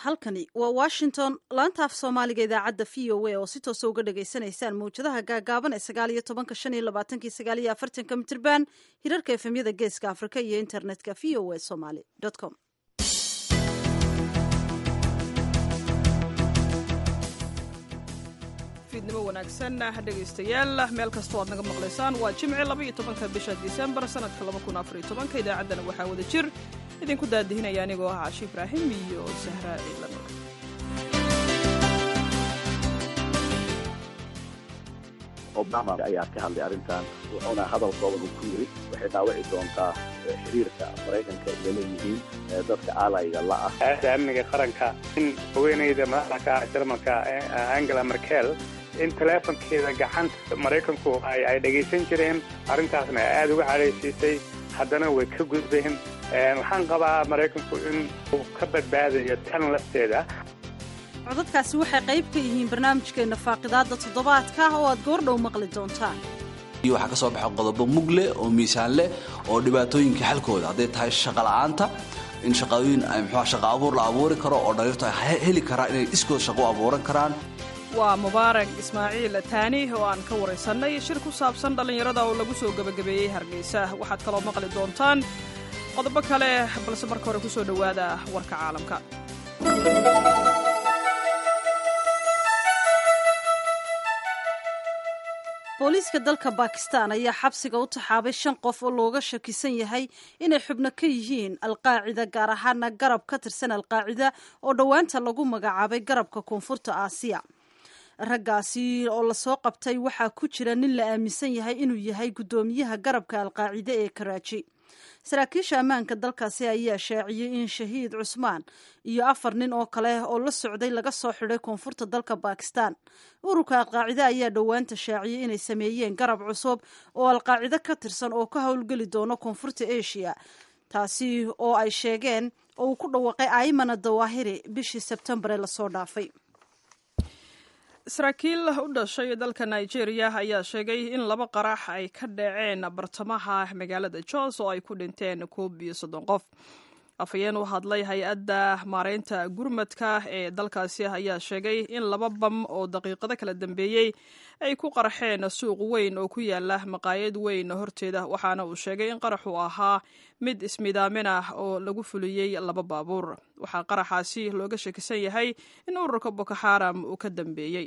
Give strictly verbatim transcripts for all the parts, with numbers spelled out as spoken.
halkani waa washington laanta af soomaaliga idaacadda v o a oo si toosa uga dhagaysanaysaan mawjadaha gaagaaban ee sagaal iyo tobanka shan iyo labaatanki sagaal iyo afartanka mitirban hirarka efemyada geeska afrika iyo internetka v o a somaly com. fiidnimo wanaagsan dhegaystayaal meel kastoo aad naga maqlaysaan waa jimce laba iyo tobanka bisha disembar sanadka laba kun afar iyo tobanka idaacaddana waxaa wada jir idinku daadihinaya anigoo ah cashi ibraahim iyo sahra ciidlano. obama ayaa ka hadlay arrintan wuxuuna hadal kooban uu ku yiri waxay dhaawici doontaa xiriirka maraykanka iyo leeyihiin dadka aalayga la ah hay'adda amniga qaranka in haweeneyda madaxda jarmalka Angela Merkel in teleefonkeeda gacanta maraykanku ay ay dhageysan jireen arrintaasna aad uga cadaysay haddana way ka gudbeen waxaan qabaa maraykanku in uu ka badbaadayo tan lafteeda. codadkaasi waxay qayb ka yihiin barnaamijkeena faaqidaada toddobaadka oo aad goordhow maqli doontaan. iyo waxa ka soo baxay qodobo mugle oo miisaan leh oo dhibaatooyinka xalkooda haday tahay shaqo la'aanta in shaqooyin ay muxuu shaqo abuur la abuuri karo oo dhalinyartu ay heli karaan inay iskood shaqo abuuran karaan. waa mubaarak ismaaciil taani oo aan ka waraysanay shir ku saabsan dhalinyarada oo lagu soo gabagabeeyey Hargeysa. waxaad kaloo maqli doontaan qodobo kale balse marka hore ku soo dhawaada warka caalamka. booliiska dalka Bakistan ayaa xabsiga u taxaabay shan qof oo looga shakisan yahay inay xubno ka yihiin Al-Qaacida gaar ahaan garab ka tirsan Al-Qaacida oo dhawaanta lagu magacaabay garabka koonfurta Aasiya. raggaasi oo la soo qabtay waxaa ku jira nin la aaminsan yahay inuu yahay gudoomiyaha garabka Al-Qaacida ee Karachi. saraakiisha ammaanka dalkaasi ayaa shaaciyay in shahiid Cusmaan iyo afar nin oo kale oo la socday laga soo xidhay koonfurta dalka Bakistan. ururka Al-Qaacida ayaa dhawaanta shaaciyay inay sameeyeen garab cusub oo Al-Qaacida ka tirsan oo ka howlgeli doono koonfurta Asia, taasi oo ay sheegeen oo uu ku dhawaaqay Ayman Dawahiri bishii Sebtembar ee lasoo dhaafay. saraakiil u dhashay dalka Nigeria ayaa sheegay in laba qarax ay ka dhaceen bartamaha magaalada Jos oo ay ku dhinteen koob iyo soddon qof. afayeen u hadlay hay-adda maareynta gurmadka ee dalkaasi ayaa sheegay in laba bam oo daqiiqado kala dambeeyey ay ku qarxeen suuq weyn oo ku yaala maqaayad weyn horteeda, waxaana uu sheegay in qaraxu ahaa mid ismidaamin ah oo lagu fuliyey laba baabuur. waxaa qaraxaasi looga shakisan yahay in ururka Boko Haram uu ka dambeeyey.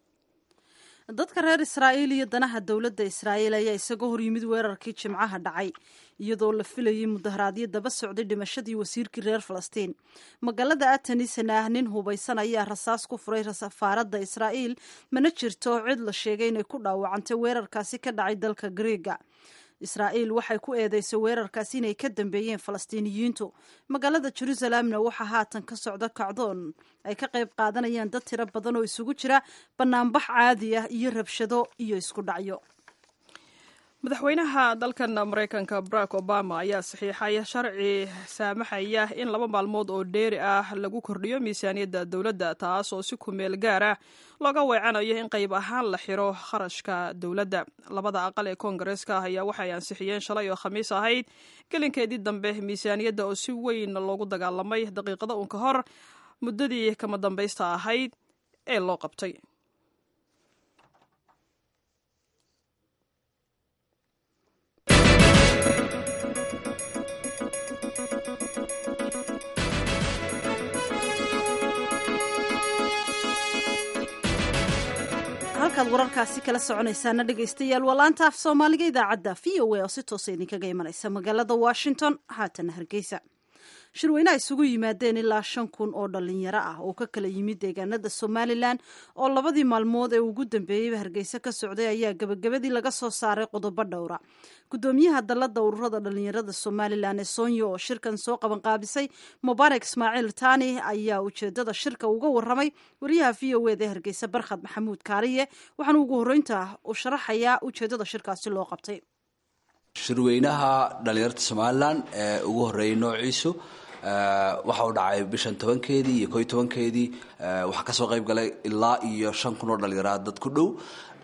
dadka reer Israa'iil iyo danaha dowladda Israa'iil ayaa isaga hor yimid weerarkii Jimcaha dhacay iyadoo la filayay mudaharaadyo daba socday dhimashadii wasiirkii reer Falastiin. magaalada Atanisana nin hubaysan ayaa rasaas ku furay safaaradda Israa'iil, mana jirto cid la sheegay inay ku dhaawacantay weerarkaasi ka dhacay dalka Greega. Israa'iil waxay ku eedeysay weerarkaasi inay ka dambeeyeen Falastiiniyiintu. magaalada Jerusalemna waxaa haatan ka socda kacdoon ay ka qayb qaadanayaan dad tiro badan oo isugu jira banaanbax caadi ah iyo rabshado iyo isku dhacyo. madaxweynaha dalkan Mareykanka Barack Obama ayaa saxiixay sharci saamaxaya in laba maalmood oo dheeri ah lagu kordhiyo miisaaniyadda dowladda, taas oo si ku meel gaar ah looga weecanayo in qayb ahaan la xiro kharashka dowladda. labada aqal ee Koongareeska ayaa waxay ansixiyeen shalay oo Khamiis ahayd gelinkeedii dambe miisaaniyadda oo si weyn loogu dagaalamay daqiiqado uun ka hor muddadii kama dambaysta ahayd ee loo qabtay. halkaad wararkaasi kala soconaysaana dhegaystayaal waa laanta af soomaaliga idaacadda v o a oo si toosa idinkaga imanaysa magaalada Washington haatan Hargeysa. shirweyne ay isugu yimaadeen ilaa shan kun oo dhalinyaro ah oo ka kala yimid deegaanada Somaliland oo labadii maalmood ee ugu dambeeyay Hargeysa ka socday ayaa gabagabadii laga soo saaray qodobo dhowra. gudoomiyaha dalada ururada dhalinyarada Somaliland ee Soonyo oo shirkan soo qaban qaabisay Mubaarak Ismaaciil Taani ayaa ujeedada shirka uga waramay wariyaha V O A ee Hargeysa Barkhad Maxamuud Kaariye, waxaana ugu horeynta u sharaxayaa ujeedada shirkaasi loo qabtay. shirweynaha dhalinyarada Somaliland ee ugu horeeyay noociisu waxa uu dhacay bishan tobankeedii iyo koob iyo tobankeedii. waxaa ka soo qayb galay ilaa iyo shan kun oo dhalinyaro dad ku dhow.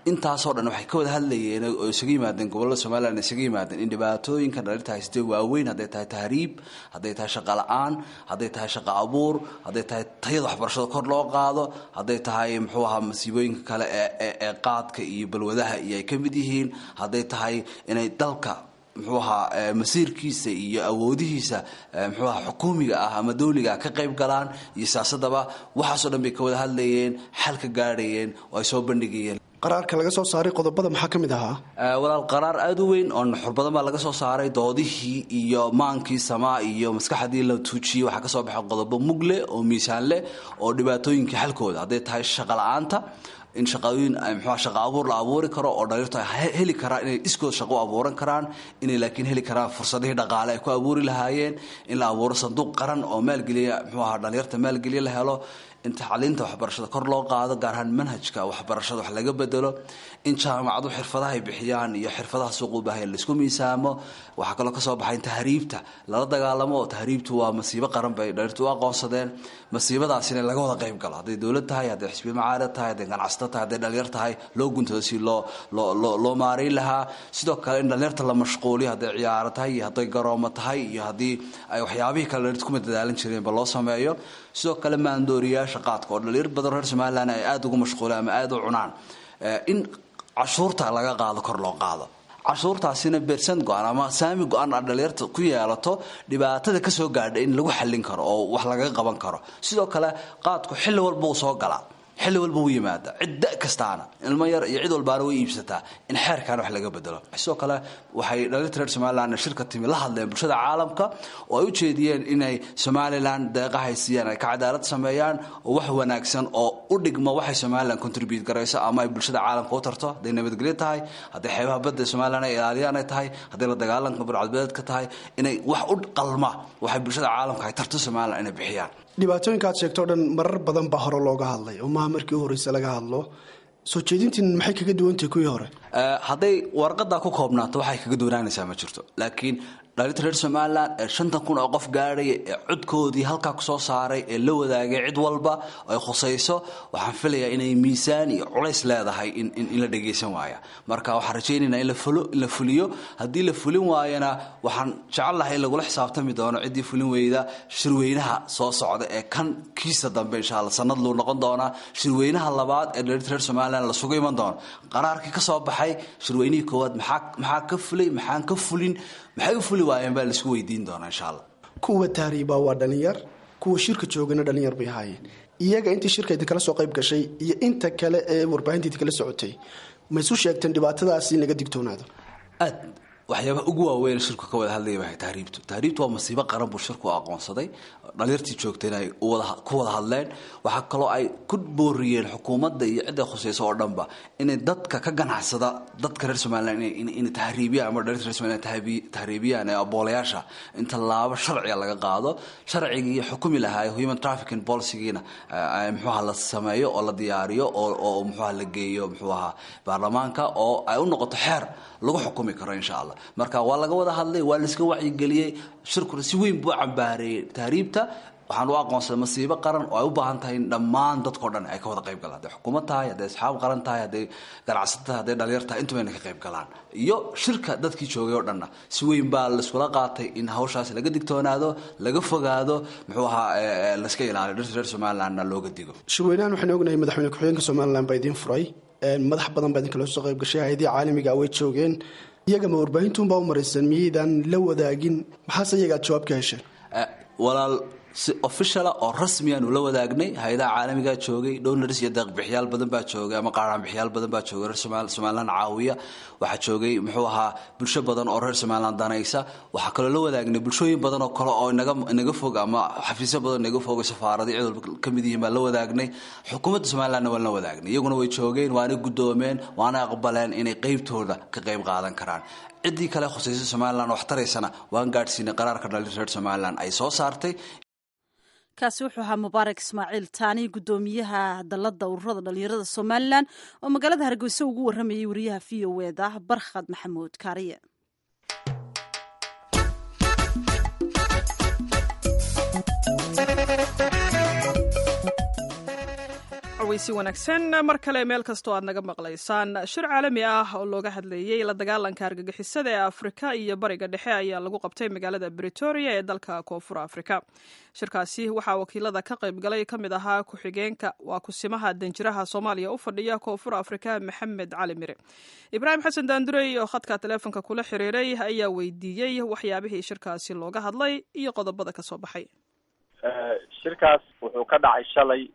intaasoo dhan waxay ka wada hadlayeen oo isaga yimaadeen gobollada somalilan isaga yimaadeen in dhibaatooyinka dhalinta haystee waaweyn hadday tahay tahriib hadday tahay shaqa la-aan hadday tahay shaqa abuur hadday tahay tayada waxbarashada kor loo qaado hadday tahay muxuu ahaa masiibooyinka kale ee ee qaadka iyo balwadaha iyo ay ka mid yihiin hadday tahay inay dalka muxuu ahaa masiirkiisa iyo awoodihiisa muxuu ahaa xukuumiga ah ama dawliga ah ka qayb galaan iyo siyaasadaba waxaasoo dhan bay ka wada hadlayeen xal ka gaadhayeen oo ay soo bandhigayeen qaraarka laga soo saaray qodobada maxaa ka mid ahaa walaal qaraar aada u weyn oo nuxur badan baa laga soo saaray doodihii iyo maankii samaa iyo maskaxdii la tuujiyey waxaa ka soo baxay qodobo mugle oo miisaan leh oo dhibaatooyinkii xalkooda hadday tahay shaqa la-aanta in shaqooyin muxuu shaqa abuur la abuuri karo oo dhalinyartu ay heli karaan inay iskood shaqo abuuran karaan inay laakiin heli karaan fursadihii dhaqaale ay ku abuuri lahaayeen in la abuuro sanduuq qaran oo maalgeliya muxuu ahaa dhalinyarta maalgeliya la helo in tacliinta waxbarashada kor loo qaado gaar ahaan manhajka waxbarashada wax laga bedelo in jaamacadu xirfadaha ay bixiyaan iyo xirfadaha suuq u baahan laisku miisaamo waxaa kaloo kasoo baxay in tahriibta lala dagaalamo oo tahriibtu waa masiibo qaran bay dhalinyartu u aqoonsadeen masiibadaasina laga wada qayb galo hadday dowlad tahay hadday xisbiya macaarad tahay hadday ganacsato tahay hadday dhalinyar tahay loo guntado si loo loo loo loo maareyn lahaa sidoo kale in dhalinyarta la mashquuliyo hadday ciyaaro tahay iyo hadday garoomo tahay iyo haddii ay waxyaabihii kale dhalinyartu kuma dadaalan jireenba loo sameeyo sidoo kale maandooriyaasha qaadka oo dhalinyar badan reer somalilan ay aada ugu mashquuleen ama aada u cunaan in cashuurta laga qaado kor loo qaado cashuurtaasina bersent go-an ama saami go-an a dhalinyarta ku yeelato dhibaatada ka soo gaadha in lagu xallin karo oo wax lagaga qaban karo sidoo kale qaadku xilli walba uu soo galaa xilli walba u yimaada cidda kastaana ilmo yar iyo cid walbaana way iibsataa in xeerkan wax laga bedelo sidoo kale waxay dhalinyarta reer somalilan shirka timi la hadleen bulshada caalamka oo ay u jeediyeen inay somalilan deeqahay siiyaan ay ka cadaalad sameeyaan oo wax wanaagsan oo u dhigmo waxay somalilan contribute garayso ama ay bulshada caalamka u tarto hadday nabadgelyo tahay hadday xeebaha badda somalilan ay ilaaliyaan ay tahay hadday la dagaalanka burcadbeedka tahay inay wax u qalma waxay bulshada caalamka ay tarto somalilan inay bixiyaan dhibaatooyinka aad sheegto o dhan marar badan baa hore looga hadlay oo maha markii u horreysa laga hadlo soo jeedintiin maxay kaga duwantahay kuwii hore hadday warqadaa ku koobnaato waxay kaga duwanaanaysaa ma jirto laakiin dhalinta reer somalilan ee shantan kun oo qof gaadhaya ee codkoodii halkaa kusoo saaray ee la wadaagay cid walba ay khusayso waxaan filayaa inay miisaan iyo culays leedahay in in la dhagaysan waaya marka waxaan rajaynaynaa in la fulo in la fuliyo haddii la fulin waayana waxaan jecel lahay in lagula xisaabtami doono ciddii fulin weyda shirweynaha soo socda ee kan kiisa dambe insha allah sanad luu noqon doonaa shirweynaha labaad ee dhalinta reer somalilan la sugu iman doono qaraarkii ka soo baxay shirweynihii koowaad maxaa maxaa ka fulay maxaan ka fulin maxay u fuli waayeen baa laisku weydiin doonaa insha allah kuwa tahriiba waa dhalinyar kuwa shirka joogana dhalinyar bay ahaayeen iyaga intii shirka idinkala soo qayb gashay iyo inta kale ee warbaahinta idinkala socotay ma isu sheegteen dhibaatadaasi in laga digtoonaado aad waxyaabaha ugu waaweyn shirku ka wada hadlaya waxay tahriibtu tahriibtu waa masiibo qaran buu shirku aqoonsaday dhalinyartii joogtayna ay ku wada hadleen waxaa kaloo ay ku booriyeen xukuumadda iyo cidda khusayso oo dhanba inay dadka ka ganacsada dadka reer somalilan inay tahriibiyaan ama dhalinyarta reer somalilan tahriibiyaan ee aboolayaasha in tallaabo sharciga laga qaado sharcigii xukumi lahaa human trafficking policygiina muxuuha la sameeyo oo la diyaariyo oo muxuuha la geeyo muxuuha baarlamaanka oo ay u noqoto xeer lagu xukumi karo insha allah marka waa laga wada hadlay waa la iska wacyigeliyey shirkuna si weyn buu cambaareeyey tahriibta waxaan u aqoonsaday masiibo qaran oo ay u baahan tahay in dhammaan dadkao dhan ay ka wada qayb galaan hadday xukuumad tahay hadday asxaab qaran tahay hadday ganacsato tahay hadday dhalinyar tahay intuba inay ka qayb galaan iyo shirka dadkii joogay oo dhanna si weyn baa laiskula qaatay in hawshaas laga digtoonaado laga fogaado muxuu ahaa laiska ilaaliyo dhirta reer somalilandna looga digo shirweynahan waxaan ognahay madaxweyne ku-xigeenka somalilan baa idiin furay madax badan baa idinka loo soo qayb gashay hay-adii caalamiga way joogeen iyagama warbaahintuunbaa u maraysan miyaydaan la wadaagin maxaase iyaga aad jawaab ka hesheen walaal si officiala oo rasmiyaanu la wadaagnay hay-adaha caalamigaa joogay donors iyo deeqbixiyaal badan baa joogay ama qaaraanbixiyaal badan baa joogay reer somalilan caawiya waxaa joogay muxuu ahaa bulsho badan oo reer somalilan danaysa waxaa kaloo la wadaagnay bulshooyin badan oo kale oo inaga inaga fog ama xafiisyo badan inaga fogay safaaradii cid walba ka mid yihiin baan la wadaagnay xukuumadda somalilandna waan la wadaagnay iyaguna way joogeen waana guddoomeen waana aqbaleen inay qeybtooda ka qayb qaadan karaan ciddii kale khusaysa somalilan wax taraysana waan gaadhsiinay qaraarka dhalinta reer somalilan ay soo saartay kaasi wuxuu ahaa mubaarak ismaaciil taani guddoomiyaha dalladda ururada dhalinyarada somalilan oo magaalada hargeysa ugu warramayay wariyaha v o eda barkhad maxamuud kaariye cawaysi wanaagsan mar kale meel kastoo aad naga maqlaysaan. Shir caalami ah oo looga hadlayay la dagaalanka argagixisada ee Afrika iyo Bariga Dhexe ayaa lagu qabtay magaalada Pretoria ee dalka Koonfur Afrika. Shirkaasi waxaa wakiilada ka qayb galay ka mid ahaa ku-xigeenka waa kusimaha danjiraha Soomaaliya u fadhiya Koonfur Afrika Maxamed Cali Mire. Ibraahim Xasan Daandurey oo khadka teleefanka kula xiriiray ayaa weydiiyey waxyaabihii shirkaasi looga hadlay iyo qodobada ka soo baxay. Shirkaas wuxuu ka dhacay shalay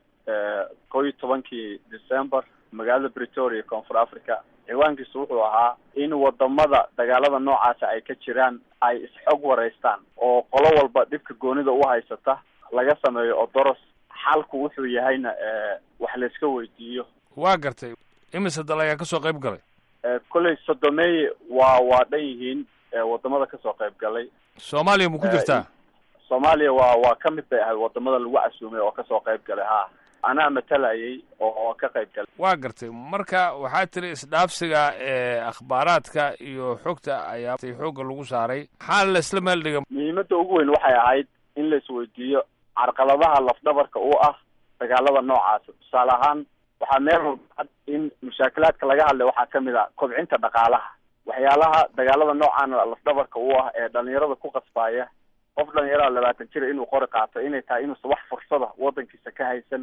kow iyo tobankii December magaalada Pretoria Koonfur Africa. ciwaankiisu wuxuu ahaa in wadamada dagaalada noocaas ay ka jiraan ay isxog wareystaan oo qolo walba dhibka goonida u haysata laga sameeyo odoros xalku wuxuu yahayna wax la iska weydiiyo. waa gartay imise dal ayaa kasoo qayb galay? kolley sodomeeye waa waa dhan yihiin wadamada kasoo qayb galay. Soomaaliya ma ku jirtaa? Soomaaliya waa waa ka mid bay ahayd wadamada lagu casuumay oo kasoo qayb galay. ha anaa matalayay oo ka qayb galay. waa gartay marka waxaa tiri isdhaafsiga ee akhbaaraadka iyo xogta ayaa xoogga lagu saaray. maxaa la isla meel dhigay? muhiimadda ugu weyn waxay ahayd in la isweydiiyo carqaladaha lafdhabarka u ah dagaalada noocaas. tusaale ahaan waxaa meel walba in mushaakilaadka laga hadlay waxaa kamid ah kobcinta dhaqaalaha. waxyaalaha dagaalada noocaan lafdhabarka u ah ee dhalinyarada ku qasbaya qof dhalinyarada labaatan jir inuu qori qaato inay tahay inuusan wax fursada wadankiisa ka haysan,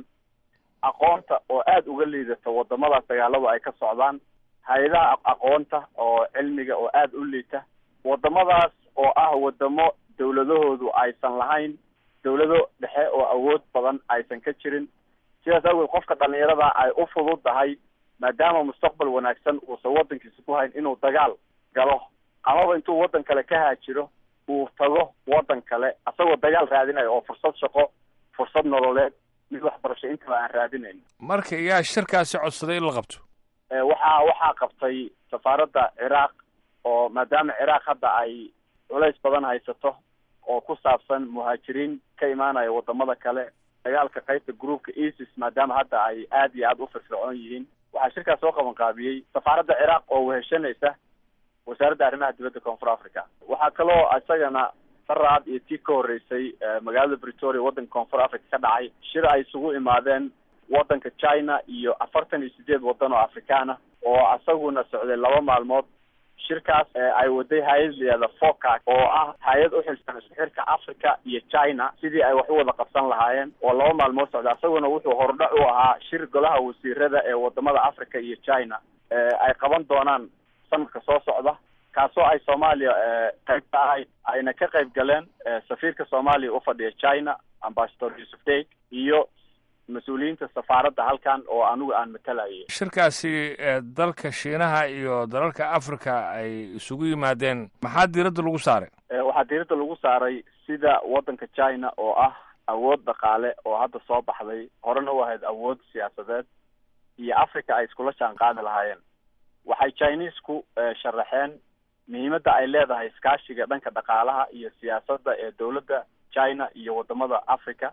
aqoonta oo aada uga liidata wadamadaas dagaaladu ay ka socdaan, hay-adaha aqoonta oo cilmiga oo aada u liita, wadamadaas oo ah wadamo dawladahoodu aysan lahayn dawlado dhexe oo awood badan aysan ka jirin. sidaas awgeed qofka dhalinyarada ay u fududahay maadaama mustaqbal wanaagsan uusan wadankiisa ku hayn inuu dagaal galo amaba intuu wadan kale ka haajiro uu tago wadan kale asagoo dagaal raadinayo oo fursad shaqo, fursad nololeed, mid waxbarasho intaba aan raadinayn. marka yaa shirkaasi codsaday in la qabto? waxaa waxaa qabtay safaaradda Ciraaq oo maadaama Ciraaq hadda ay culays badan haysato oo ku saabsan muhaajiriin ka imaanaya wadamada kale, dagaalka qaybta groupka ISIS maadaama hadda ay aad iyo aad u firfircoon yihiin. waxaa shirkaas soo qaban qaabiyey safaaradda Ciraaq oo weheshanaysa wasaaradda arrimaha dibadda Koonfur Africa. waxaa kaloo isagana saraad iyo tii ka horeysay magaalada Pretoria wadanka Koonfur Africa ka dhacay shir ay isugu imaadeen wadanka China iyo afartan iyo sideed wadan oo Afrikaana oo asaguna socday laba maalmood. shirkaas ay waday hay'adda FOCAC oo ah hay'ad u xilsaaran isku xirka Africa iyo China sidii ay wax u wada qabsan lahaayeen oo laba maalmood socday. asaguna wuxuu hordhac u ahaa shir golaha wasiirada ee wadamada Africa iyo China ay qaban doonaan sanadka soo socda, kaasoo ay Soomaaliya qayb ka ahayd ayna ka qayb galeen safiirka Soomaaliya u fadhiya China Ambassador Yusuf Deg iyo mas-uuliyiinta safaaradda halkan oo anigu aan matalayay. shirkaasi dalka Shiinaha iyo dalalka Afrika ay isugu yimaadeen maxaa diiradda lagu saaray? waxaa diiradda lagu saaray sida wadanka China oo ah awood dhaqaale oo hadda soo baxday, horena u ahayd awood siyaasadeed, iyo Afrika ay iskula jaan qaadi lahaayeen. waxay Chinesku sharaxeen muhiimadda ay leedahay iskaashiga dhanka dhaqaalaha iyo siyaasadda ee dawladda China iyo wadamada Africa,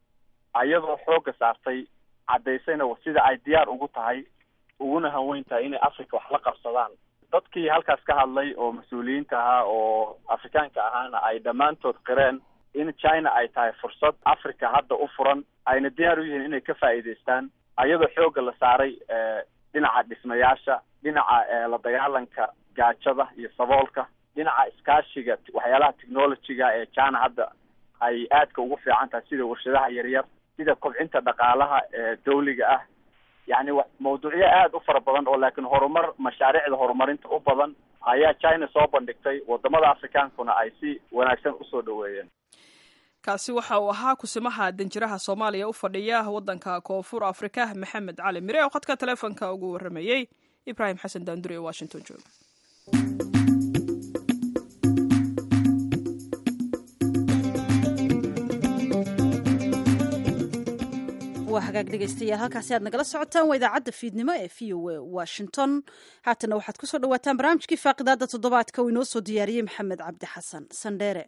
ayadoo xooga saartay cadaysayna sida ay diyaar ugu tahay uguna haweyn tahay inay Africa wax la qabsadaan. dadkii halkaas ka hadlay oo mas-uuliyiinta ahaa oo Afrikaanka ahaana ay dhammaantood qireen in China ay tahay fursad Africa hadda u furan, ayna diyaar u yihiin inay ka faa'iidaystaan, ayadoo xooga la saaray dhinaca dhismayaasha, dhinaca la dagaalanka gaajada iyo saboolka, dhinaca iskaashiga waxyaalaha technology-ga ee China hadda ay aadka ugu fiican tahay sida warshadaha yaryar, sida kobcinta dhaqaalaha ee dawliga ah. yacni mawduucyo aada u fara badan oo laakiin horumar mashaariicda horumarinta u badan ayaa China soo bandhigtay, wadamada Afrikaankuna ay si wanaagsan usoo dhaweeyeen. kaasi waxa uu ahaa kusimaha danjiraha Soomaaliya u fadhiya wadanka Koonfur Afrika Maxamed Cali Mire oo khadka teleefanka ugu waramayay Ibraahim Xasan Daandurey ee Washington jooga. hagaag dhegeystayaal halkaasi aad nagala socotaan waa idaacadda fiidnimo ee v o a Washington. haatana waxaad kusoo dhawaataan barnaamijkii faaqidaada toddobaadka uu inoo soo diyaariyey maxamed cabdi xasan sandheere.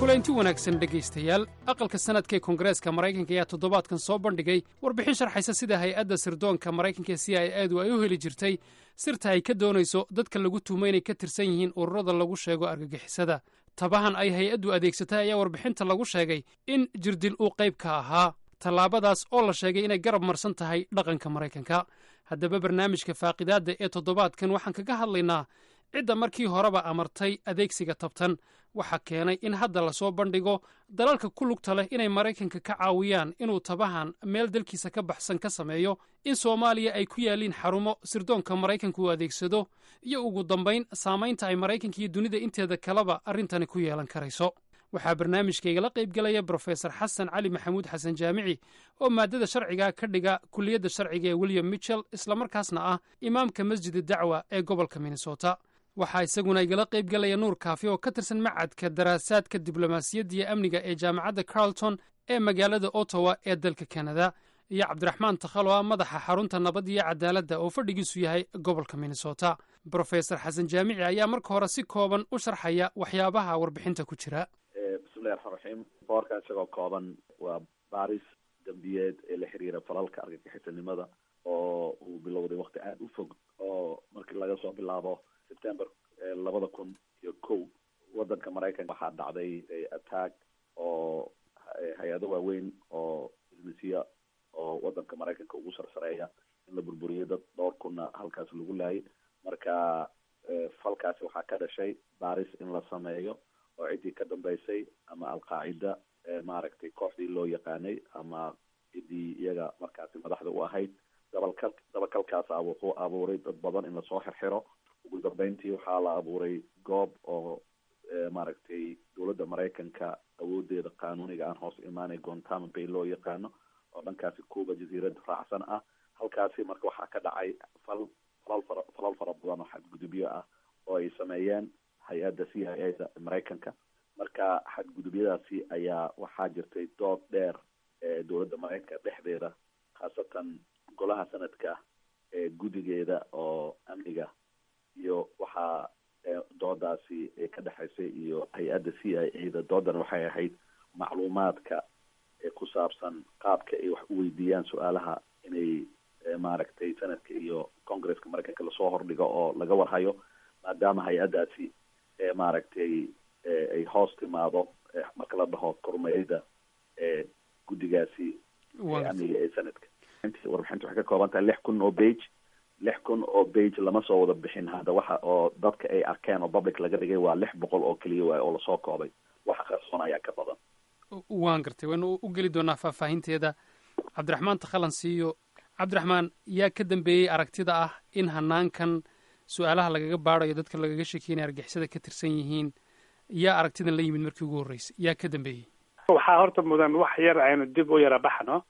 kulanti wanaagsan dhegaystayaal aqalka sanadka ee koongareeska maraykanka ayaa toddobaadkan soo bandhigay warbixin sharxaysa sida hay-adda sirdoonka maraykanka c i a du ay u heli jirtay sirta ay ka doonayso dadka lagu tuhmo inay ka tirsan yihiin ururada lagu sheego argagixisada. tabahan ay hay-addu adeegsatay ayaa warbixinta lagu sheegay in jirdil uu qayb ka ahaa, tallaabadaas oo la sheegay inay garab marsan tahay dhaqanka maraykanka. haddaba barnaamijka faaqidaadda ee toddobaadkan waxaan kaga hadlaynaa cidda markii horeba amartay adeegsiga tabtan, waxaa keenay in hadda lasoo bandhigo dalalka ku lugta leh inay maraykanka ka caawiyaan inuu tabahan meel dalkiisa ka baxsan ka sameeyo, in soomaaliya ay ku yaalliin xarumo sirdoonka maraykanka uu adeegsado, iyo ugu dambayn saamaynta ay maraykanka iyo dunida inteeda kaleba arrintani ku yeelan karayso. waxaa barnaamijkaygala qaybgelaya brofesor xasan cali maxamuud xasan jaamici oo maadada sharciga ka dhiga kulliyadda sharciga ee william mitchell islamarkaasna ah imaamka masjid dacwa ee gobolka minnesota. waxaa isaguna igala qaybgelaya nuur kaafi oo ka tirsan macadka daraasaadka diblomaasiyadda iyo amniga ee jaamacadda carlton ee magaalada ottawa ee dalka kanada, iyo cabdiraxmaan takhalo ah madaxa xarunta nabad iyo cadaaladda oo fadhigiisu yahay gobolka minnesota. brofesor xasan jaamici ayaa marka hore si kooban u sharxaya waxyaabaha warbixinta ku jira. bismillahi raxmaan raxiim. boorka isagoo kooban waa baaris dambiyeed ee la xiriira falalka argagixisanimada oo uu bilowday wakti aada u fog, oo markii laga soo bilaabo september labada kun iyo kow wadanka maraykanka waxaa dhacday attack oo hay-ado waaweyn oo businessya oo wadanka maraykanka ugu sarsareeya in la burburiyay dad dhowr kunna halkaas lagu laayay. marka falkaasi waxaa ka dhashay baaris in la sameeyo oo ciddii ka dambeysay ama alqaacida maaragtay kooxdii loo yaqaanay ama ciddii iyaga markaasi madaxda u ahayd. dabalkal dabakalkaasa wuxuu abuuray dad badan in lasoo xirxiro. ugu dambeyntii waxaa la abuuray goob oo maaragtay dowladda maraykanka awoodeeda qaanuuniga aan hoos imaanay guantanamo bay loo yaqaano oo dhankaasi cuba jasiirad raacsan ah. halkaasi marka waxaa ka dhacay fal falal fara falal fara badan oo xadgudubyo ah oo ay sameeyeen hay-adda c i a da maraykanka. marka xadgudubyadaasi ayaa waxaa jirtay dood dheer ee dowladda maraykanka dhexdeeda, khaasatan golaha sanadka ee guddigeeda oo amniga, iyo waxaa doodaasi ka dhexaysay iyo hay-adda c i a da. doodan waxay ahayd macluumaadka ee ku saabsan qaabka ay wax u weydiiyaan su-aalaha inay maaragtay sanadka iyo congresska maraykanka lasoo hordhigo oo laga warhayo, maadaama hay-addaasi maaragtay ay hoos timaado marka la dhaho kormeerida ee guddigaasi amniga ee sanadka. warbixinta waxay ka kooban tahay lix kun oo page lix kun oo page lama soo wada bixin. hadda waxa oo dadka ay arkeen oo public laga dhigay waa lix boqol oo keliya waay oo lasoo koobay. waxa qarsoon ayaa ka badan. waan gartay, waynu u geli doonaa faahfaahinteeda. cabdiraxmaan takhalan siiyo. cabdiraxmaan, yaa ka dambeeyey aragtida ah in hanaankan su-aalaha lagaga baadayo dadka lagaga sheekeynaya argixisada ka tirsan yihiin, yaa aragtidan la yimid markii ugu horreysay, yaa ka dambeeyey? waxaa horta mudan wax yar aynu dib u yara baxno.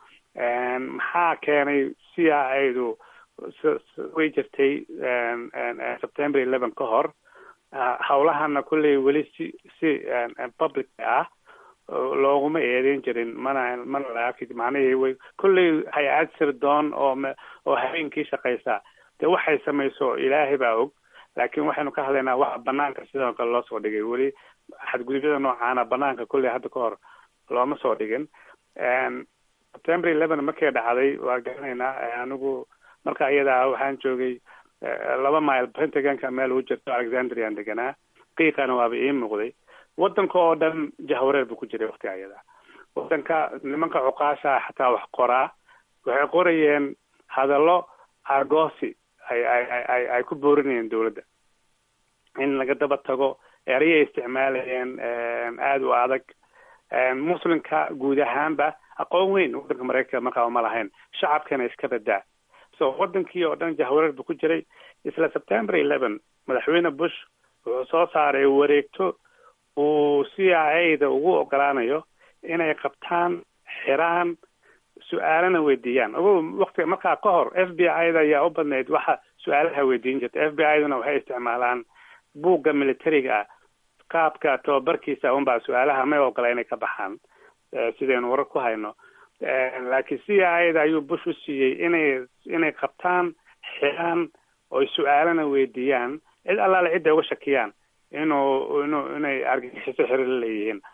maxaa keenay c i a du way jirtay september eleven ka hor. hawlahana kulley weli si si public ah looguma eedeyn jirin, mana mana la arki. macnahii way kulley hay-ad sirdoon oo oo habeenkii shaqaysa dee waxay samayso ilaahay baa og, laakiin waxaynu ka hadlaynaa waxa banaanka sidoo kale loo soo dhigay. weli xadgudubyada noocaana banaanka kulley hadda ka hor looma soo dhigin. september eleven markay dhacday waa garanaynaa. anigu marka iyada waxaan joogay laba mile pentagonka meel u jirto alexandrian deganaa. qiiqana waaba ii muuqday. wadanka oo dhan jahwareer buu ku jiray wakti ayada. wadanka nimanka cuqaasha xataa wax qoraa waxay qorayeen hadallo argoosi ay ay ay ay ku boorinayeen dowladda in laga daba tago. erayay isticmaalayeen aada u adag. muslimka guud ahaanba aqoon weyn wadanka maraykanka markaa ma lahayn, shacabkana iska badaa. so wadankii oo dhan jahwareer buu ku jiray. isla september eleven madaxweyne bush wuxuu soo saaray wareegto uu c i a da ugu ogolaanayo inay qabtaan, xiraan, su-aalana weydiiyaan. ogo waktiga markaa ka hor f b i da ayaa u badnayd waxa su-aalaha weydiin jirta. f b i duna waxay isticmaalaan buugga militariga ah, qaabka tababarkiisa unbaa su-aalaha may ogola inay ka baxaan sidaynu warar ku hayno. laakiin c i a da ayuu bush u siiyey inay inay qabtaan, xiraan, oy su-aalana weydiiyaan cid allaale cidday uga shakiyaan inuu inuu inay argagixiso xiriir la leeyihiin.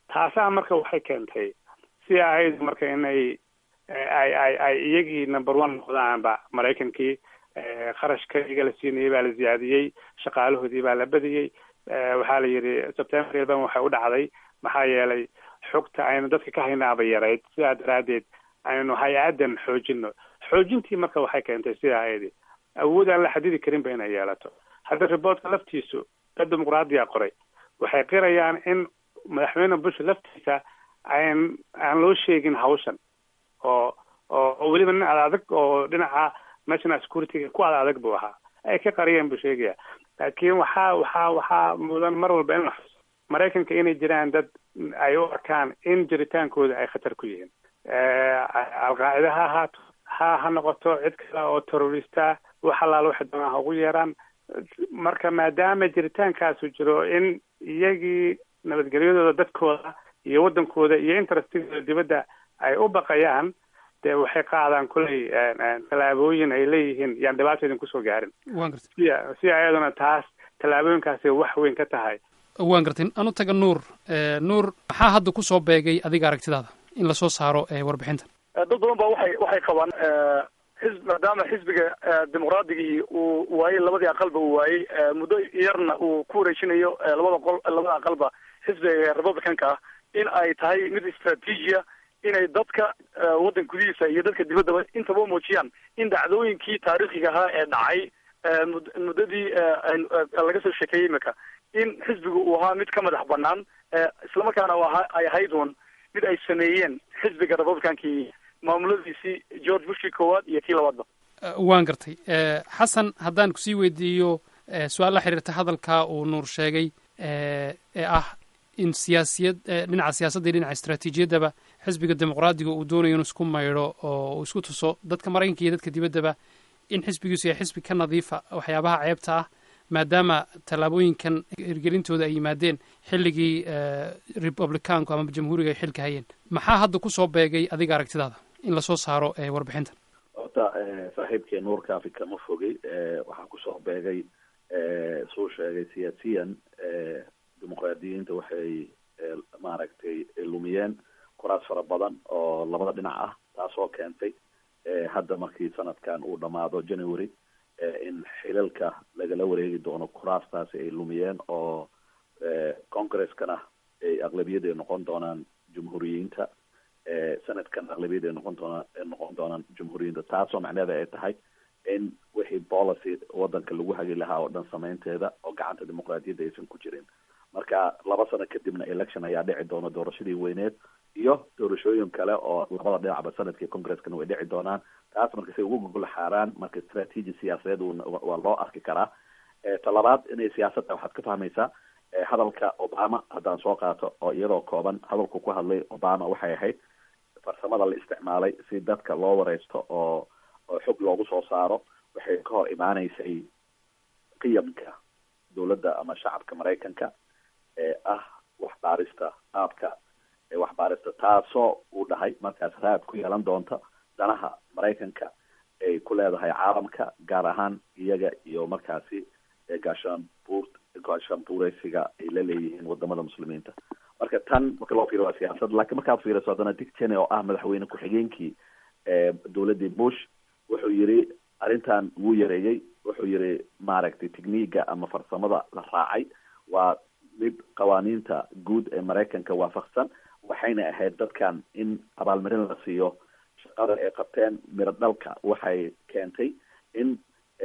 taasaa marka waxay keentay si ahayd marka inay ay ay ay iyagii number one noqdaanba maraykankii kharashka iyaga la siinayay baa la ziyaadiyey shaqaalahoodii baa la badiyey waxaa la yidhi sebtembar ilban waxay u dhacday maxaa yeelay xogta aynu dadka ka haynaaba yarayd sidaa daraaddeed aynu hay-adan xoojino xoojintii marka waxay keentay sidaa ayadi awood aan la xadidi karinba inay yeelato hadda riboortka laftiisu dad dimuqraadiya qoray waxay qirayaan in madaxweyne bush laftiisa aan aan loo sheegin hawshan oo oo weliba nin adag oo dhinaca national security ku adag buu ahaa ay ka qariyeen buu sheegaya laakiin waxaa waxaa waxaa mudan mar walba in maraykanka inay jiraan dad ay u arkaan in jiritaankooda ay khatar ku yihiin alqaacida ha ahaato ha ha noqoto cid kale oo terrorista wax allaala waxay doonaan ha ugu yeeraan marka maadaama jiritaankaasu jiro in iyagii nabadgelyadooda dadkooda iyo waddankooda iyo interestigooda dibadda ay u baqayaan dee waxay qaadaan kuley tallaabooyin ay leeyihiin yaan dhibaato idin kusoo gaarin si si ayaduna taas tallaabooyinkaasi wax weyn ka tahay waan gartay anu taga nuur nuur maxaa hadda kusoo beegay adiga aragtidaada in lasoo saaro warbixintan dad badan ba waxay waxay qabaan xisb maadaama xisbiga dimuqraadigii uu waayey labadii aqalba uu waayey muddo yarna uu ku wareejinayo labada qol labada aqalba xisbiga republicanka ah in ay tahay mid istraatiijiya inay dadka waddan gudihiisa iyo dadka dibaddaba intaba u muujiyaan in dhacdooyinkii taariikhiga ahaa ee dhacay muddadii laga soo sheekeeyey imika in xisbigu uu ahaa mid ka madax banaan islamarkaana ay ahayd un mid ay sameeyeen xisbiga republicankii maamuladiisii george bushkii koowaad iyo kii labaadba waan gartay xasan haddaan kusii weydiiyo su-aal la xiriirta hadalka uu nuur sheegay ee ah in siyaasiyad dhinaca siyaasadda iyo dhinaca istraatiijiyaddaba xisbiga dimuqraadiga uu doonayo inuu isku maydho oo uu isku tuso dadka maraykanka iyo dadka dibaddaba in xisbigiisu yahay xisbi ka nadiifa waxyaabaha ceebta ah maadaama tallaabooyinkan hirgelintooda ay yimaadeen xilligii republicaanku ama jamhuuriga ay xilka hayeen maxaa hadda kusoo beegay adiga aragtidaada in lasoo saaro warbixintan horta saaxiibkii nuurka afrika ma fogey waxaa kusoo beegay suu sheegay siyaasiyan dimuqraadiyiinta waxay maaragtay lumiyeen kuraas fara badan oo labada dhinac ah taasoo keentay hadda markii sanadkan uu dhamaado january in xilalka lagala wareegi doono kuraastaasi ay lumiyeen oo congreskana ay aqlabiyad ay noqon doonaan jumhuuriyiinta sanadkan aqlabiyad ay noqon doonaan noqon doonaan jumhuuriyiinta taasoo macneeda ay tahay in wixii policy waddanka lagu hagi lahaa oo dhan samaynteeda oo gacanta dimuqraadiyadda aysan ku jirin marka laba sano kadibna election ayaa dhici doona doorashadii weyneed iyo doorashooyin kale oo labada dhinacba sanadkii congreskana way dhici doonaan taas marka say ugu gogol xaaraan marka strategy siyaasadeed waa loo arki karaa talabaad inay siyaasadda waxaad ka fahmaysaa hadalka obama haddaan soo qaato oo iyadoo kooban hadalku ku hadlay obama waxay ahayd farsamada la isticmaalay si dadka loo wareysto oo oo xog loogu soo saaro waxay ka hor imaaneysay qiyamka dowladda ama shacabka maraykanka ee ah waxbaarista qaabka ee waxbaarista taasoo uu dhahay markaas raad ku yeelan doonta danaha maraykanka ay ku leedahay caalamka gaar ahaan iyaga iyo markaasi gaashaanbuur gaashaanbuureysiga ay la leeyihiin wadamada muslimiinta marka tan marka loo fiiriyo waa siyaasad laakiin markaad fiiriso haddana dick cheney oo ah madaxweyne ku-xigeenkii dowladdii bush wuxuu yidhi arrintan wuu yareeyey wuxuu yidhi maaragtay techniga ama farsamada la raacay waa mid qawaaniinta guud ee maraykanka waafaqsan waxayna ahayd dadkan in abaalmarin la siiyo shaqada ay qabteen miro dhalka waxay keentay in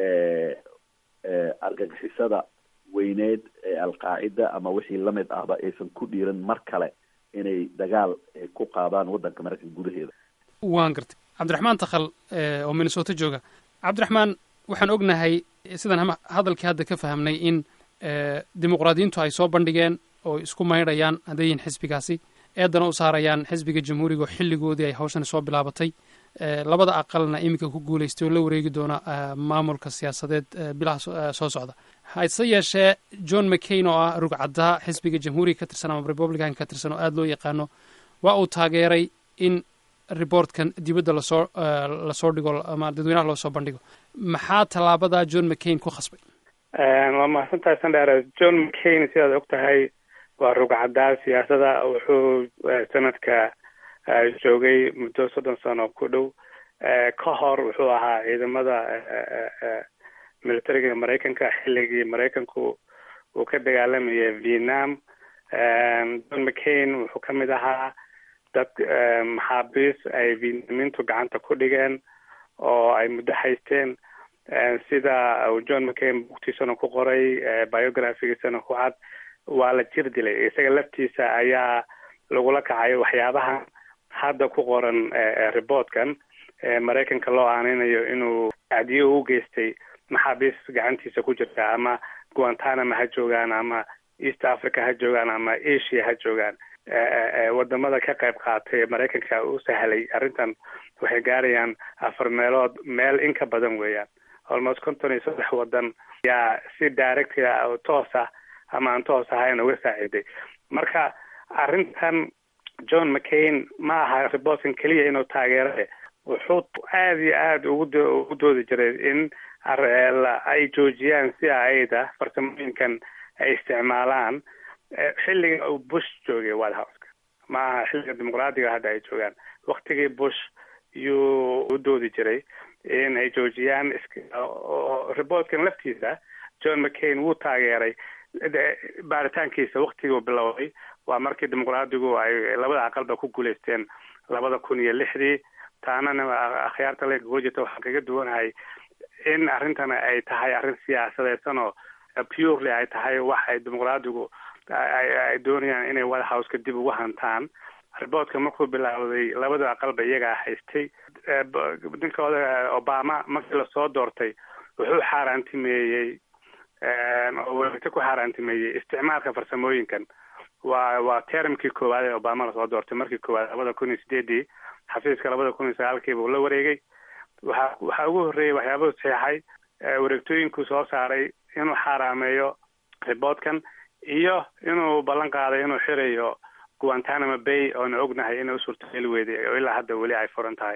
argagixisada weyneed ee alqaacida ama wixii lamid ahba aysan ku dhiiran mar kale inay dagaal ku qaadaan waddanka maraykanka gudaheeda waan gartay cabdiraxmaan takhal oo minnesota jooga cabdiraxmaan waxaan ognahay sidaan hadalkii hadda ka fahamnay in dimuqraadiyiintu ay soo bandhigeen oo isku maydhayaan hadday yihiin xisbigaasi eedana u saarayaan xisbiga jamhuuriga oo xilligoodii ay hawshani soo bilaabatay labada aqalna iminka ku guulaystay oo la wareegi doona maamulka siyaasadeed bilaha soo socda hase yeeshee john mccain oo ah rugcadda xisbiga jamhuuriga ka tirsan ama republican ka tirsan oo aada loo yaqaano waa uu taageeray in reportkan dibadda lasoo lasoo dhigo ama dadweynaha loo soo bandhigo maxaa tallaabada john mccain ku khasbay waa mahadsantahay sandheere john mccain sidaad og tahay waa rugcadaa siyaasada. wuxuu sanadka joogay muddo soddon sano ku dhow. ka hor wuxuu ahaa ciidamada militariga maraykanka xilligii maraykanku uu ka dagaalamayay vietnam. John McCain wuxuu ka mid ahaa dad maxaabiis ay vietnamintu gacanta ku dhigeen oo ay muddo haysteen. sida John McCain bugtiisana ku qoray biographigiisana ku cad, waa la jir dilay. isaga laftiisa ayaa lagula kacay waxyaabaha hadda ku qoran reportkan maraykanka loo aaninayo inuu acdiyo u geystay maxaabiis gacantiisa ku jirta, ama Guantanamo ha joogaan, ama East Africa ha joogaan, ama Asia ha joogaan. wadamada ka qayb qaatay maraykanka u sahlay arrintan waxay gaarayaan afar meelood meel in ka badan weeyaan. almost konton iyo saddex wadan yaa si direct ah oo toos ah ama aan toos ahayn uga saaciday. marka arrintan John McCain ma aha reporting keliya inuu taageero, wuxuu aad iyo aad ugu doodi jiray in ay joojiyaan si ayda farsamooyinkan ay isticmaalaan xilliga uu Bush joogay White House, ma aha xilliga dimuqraadiga hadda ay joogaan. waqtigii Bush yuu u doodi jiray in ay joojiyaan. reportkan laftiisa John McCain wuu taageeray baaritaankiisa waqtigii uu bilowday. waa markii dimuqraadigu ay labada aqalba ku guuleysteen labada kun iyo lixdii. taanana akhyaarta leega wajita waxaan kaga duwanahay in arrintan ay tahay arrin siyaasadeysan oo purely ay tahay wax ay dimuqraadigu ay doonayaan inay White House-ka dib ugu hantaan. reportka markuu bilowday labada aqalba iyagaa haystay. ninkooda Obama markii lasoo doortay wuxuu xaaraantimeeyey oo weliba ku xaaraantimeeyey isticmaalka farsamooyinkan. waa waa termkii koowaad ee Obama lasoo doortay markii koowaad labada kun iyo sideedii. xafiiska labada kun iyo sagaalkii buu la wareegay. waxa waxa ugu horreeyay waxyaabuu saxay wareegtooyinkuu soo saaray inuu xaaraameeyo reportkan iyo inuu ballan qaaday inuu xirayo Guantanamo Bay oo na ognahay inuu suurtageli weyday oo ilaa hadda weli ay furan tahay.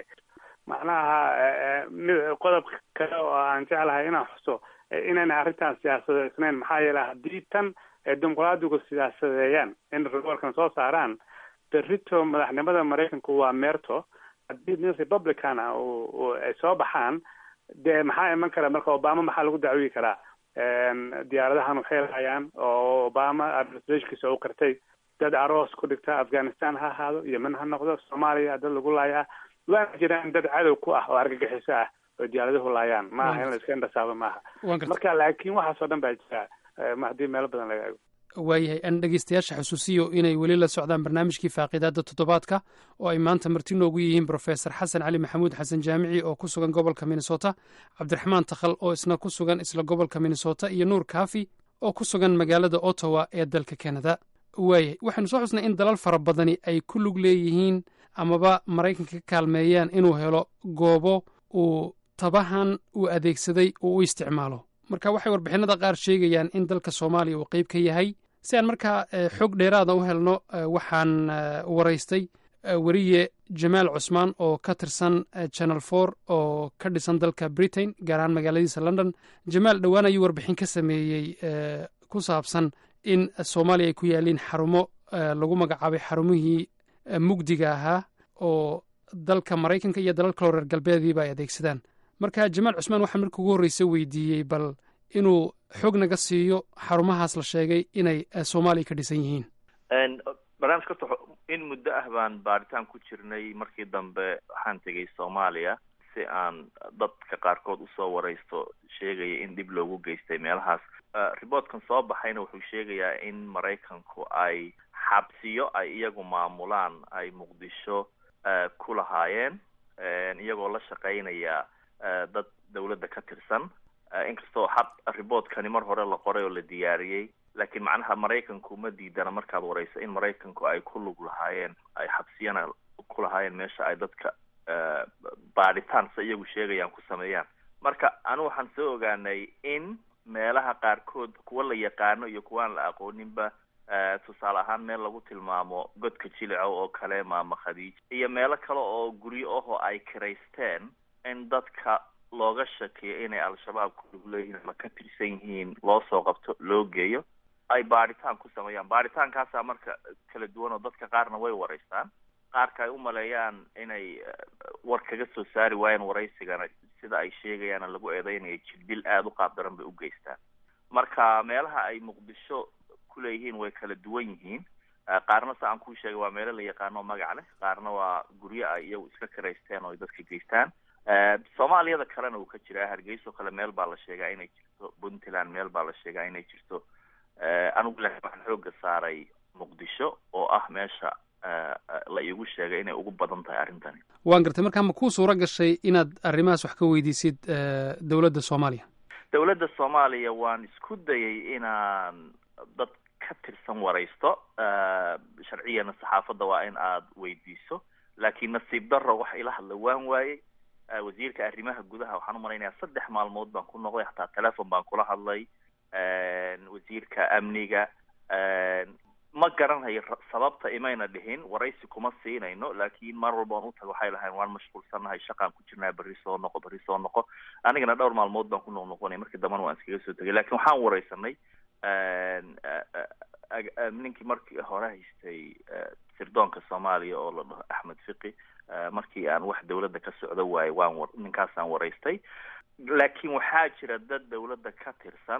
macnaha qodob kale oo aan jeclahay inaan xuso inayna arrintan siyaasadeysnayn, maxaa yeelay haddii tan dimuqraadigu siyaasadeeyaan in reportkan soo saaraan, berrito madaxnimada maraykanku waa meerto. haddii nin republican ah ay soo baxaan, dee maxaa iman kara marka Obama maxaa lagu dacwii karaa? diyaaradahan waxay lahayaan oo Obama administrationkiisa u qartay dad aroos ku dhigta Afghanistan ha ahaado, Yemen ha noqdo, Soomaaliya dad lagu laayaa. waana jiraan dad cadow ku ah oo argagixiso ah oo diyaaraduhu laayaan. ma aha in la iska indhasaabo maaha. marka laakiin waxaasoo dhan baa jira haddii meelo badan laga eego. waayahay aan dhegeystayaasha xusuusiyo inay weli la socdaan barnaamijkii faaqiidaada toddobaadka oo ay maanta marti noogu yihiin professor xasan cali maxamuud xasan jaamici oo ku sugan gobolka Minnesota, cabdiraxmaan takhal oo isna ku sugan isla gobolka Minnesota, iyo nuur kaafi oo ku sugan magaalada Ottawa ee dalka Canada. waayahay waxaynu soo xusnay in dalal fara badani ay ku lug leeyihiin amaba maraykanka ka kaalmeeyaan inuu helo goobo uu tabahan uu adeegsaday uu u isticmaalo. marka waxay warbixinada qaar sheegayaan in dalka Soomaaliya uu qayb ka yahay. si aan markaa xog dheeraada u helno waxaan waraystay wariye Jamaal Cusmaan oo ka tirsan Channel four oo ka dhisan dalka Britain, gaar ahaan magaaladiisa London. Jamaal dhowaan ayuu warbixin ka sameeyey ku saabsan in Soomaaliya ay ku yaaliin xarumo lagu magacaabay xarumihii mugdiga ahaa oo dalka Maraykanka iyo dalal kale reer galbeediiba ay adeegsadaan. marka Jamaal Cusmaan waxaa markii ugu horreysay weydiiyey bal inuu xog naga siiyo xarumahaas la sheegay inay Soomaaliya ka dhisan yihiin. barnaamij kasta in muddo ah baan baaritaan ku jirnay. markii dambe waxaan tegay Soomaaliya si aan dadka qaarkood usoo waraysto sheegaya in dib loogu geystay meelahaas. reportkan soo baxayna wuxuu sheegayaa in Maraykanku ay xabsiyo ay iyagu maamulaan ay Muqdisho ku lahaayeen iyagoo la shaqaynaya dad dawladda ka tirsan. inkastoo xab reportkani mar hore la qoray oo la diyaariyey, laakiin macnaha Maraykanku ma diidana markaad warayso in Maraykanku ay ku lug lahaayeen, ay xabsiyana ku lahaayeen meesha ay dadka baadhitaan sa iyagu sheegayaan ku sameeyaan. marka anu waxaan soo ogaanay in meelaha qaarkood kuwa la yaqaano iyo kuwaan la aqooninba, tusaale ahaan meel lagu tilmaamo godka Jilicow oo kale, Maama Khadiij, iyo meelo kale oo guryo ahoo ay kiraysteen in dadka looga shakiyo inay al-shabaab ku lug leeyihiin ama ka tirsan yihiin loo soo qabto loo geeyo. ay baaritaan ku sameeyaan. baaritaankaasa marka kala duwan oo dadka qaarna way waraystaan, qaarka ay u maleeyaan inay war kaga soo saari waayeen waraysigana sida ay sheegayaan lagu eedeynayo jirdil aada u qaab daran bay u geystaan. marka meelaha ay muqdisho ku leeyihiin way kala duwan yihiin. qaarna sa aan kuu sheegay waa meelo la yaqaano magac leh, qaarna waa guryo ay iyagu iska karaysteen oo ay dadka geystaan. soomaaliyada kalena uu ka jiraa. hargeyso kale meel baa la sheegaa inay jirto, puntland meel baa la sheegaa inay jirto. anigu laakiin waxaan xooga saaray muqdisho oo ah meesha la iigu sheegay inay ugu badan tahay arrintani. waan gartay. markaa ma kuu suura gashay inaad arrimahaas wax ka weydiisid dowladda soomaaliya? dowladda soomaaliya waan isku dayay inaan dad ka tirsan waraysto. sharciyana saxaafadda waa in aad weydiiso, laakiin nasiib darro wax ila hadla waan waayey. wasiirka arrimaha gudaha waxaan u malaynayaa saddex maalmood baan ku noqday, hataa telefon baan kula hadlay. wasiirka amniga ma garanayo sababta imayna dhihin waraysi kuma siinayno, laakiin mar walba aan u tago waxay lahayn waan mashquulsannahay, shaqaan ku jirnaa, berri soo noqo berri soo noqo. anigana dhowr maalmood baan ku noqnoqonay, markii dambana waan iskaga soo tegay. laakiin waxaan waraysanay ninkii markii hore haystay sirdoonka soomaaliya oo la dhaho axmed fiqi. markii aan wax dawladda ka socdo waaye waan ninkaasaan waraystay. laakiin waxaa jira dad dawladda ka tirsan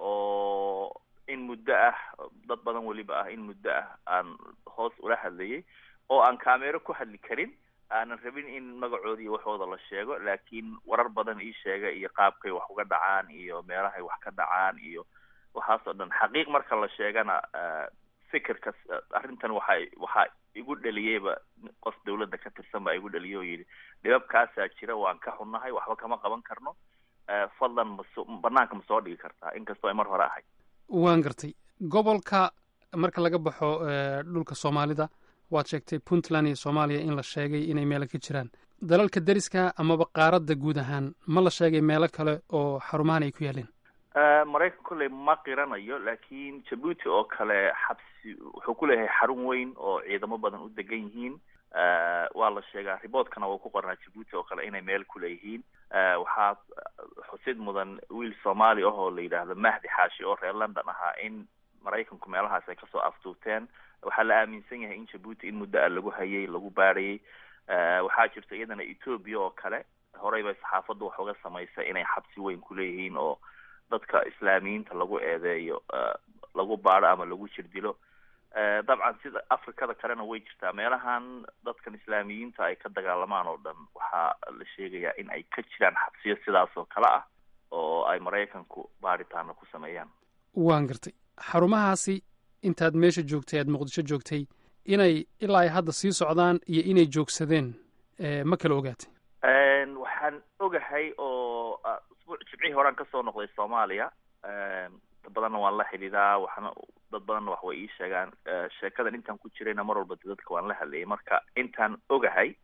oo in muddo ah, dad badan weliba ah in muddo ah aan hoos ula hadlayay oo aan kaamero ku hadli karin, aanan rabin in magacooda iyo waxooda la sheego, laakiin warar badan ii sheega iyo qaabkay wax uga dhacaan iyo meelahay wax ka dhacaan iyo waxaas oo dhan. xaqiiq marka la sheegana fikirka arrintan waxay waxaa igu dhaliyeyba qof dawladda ka tirsan baa igu dhaliyay oo yidhi dhibabkaasaa jira, waan ka xunnahay, waxba kama qaban karno, fadlan maso banaanka ma soo dhigi kartaa, inkastoo ay mar hore ahayd. waan gartay. gobolka marka laga baxo dhulka soomaalida, waad sheegtay puntland iyo soomaaliya in la sheegay inay meelo ka jiraan. dalalka deriska amaba qaaradda guud ahaan ma la sheegay meelo kale oo xarumahan ay ku yaaleen? maraykan kolley ma qiranayo, laakiin jabuuti oo kale xabsi wuxuu ku leeyahay xarun weyn oo ciidamo badan u degan yihiin. waa la sheegaa riboodkana waa ku qornaa jabuuti oo kale inay meel ku leeyihiin. waxaa xusid mudan wiil soomaali ah oo la yidhaahdo mahdi xaashi oo reer london ahaa in maraykanku meelahaas ay kasoo aftuubteen. waxaa la aaminsan yahay in jabuuti in muddo a lagu hayay, lagu baarayay. waxaa jirta iyadana ethoobia oo kale horey bay saxaafaddu wax uga samaysay inay xabsi weyn ku leeyihiin oo dadka islaamiyiinta lagu eedeeyo lagu baadho ama lagu jirdilo. dabcan sida afrikada kalena way jirtaa meelahan dadkan islaamiyiinta ay ka dagaalamaan oo dhan waxaa la sheegayaa in ay ka jiraan xabsiyo sidaas oo kale ah oo ay maraykanku baaritaano ku sameeyaan. waan gartay. xarumahaasi intaad meesha joogtay, aad muqdisho joogtay, inay ilaa ay hadda sii socdaan iyo inay joogsadeen ma kala ogaatay? waxaan ogahay oo usbuuc jimcihii horaan kasoo noqday soomaaliya. dad badanna waan la xidhiidaa, waxna dad badanna wax way ii sheegaan. sheekadan intaan ku jirayna mar walba dadka waan la hadlayay. marka intaan ogahay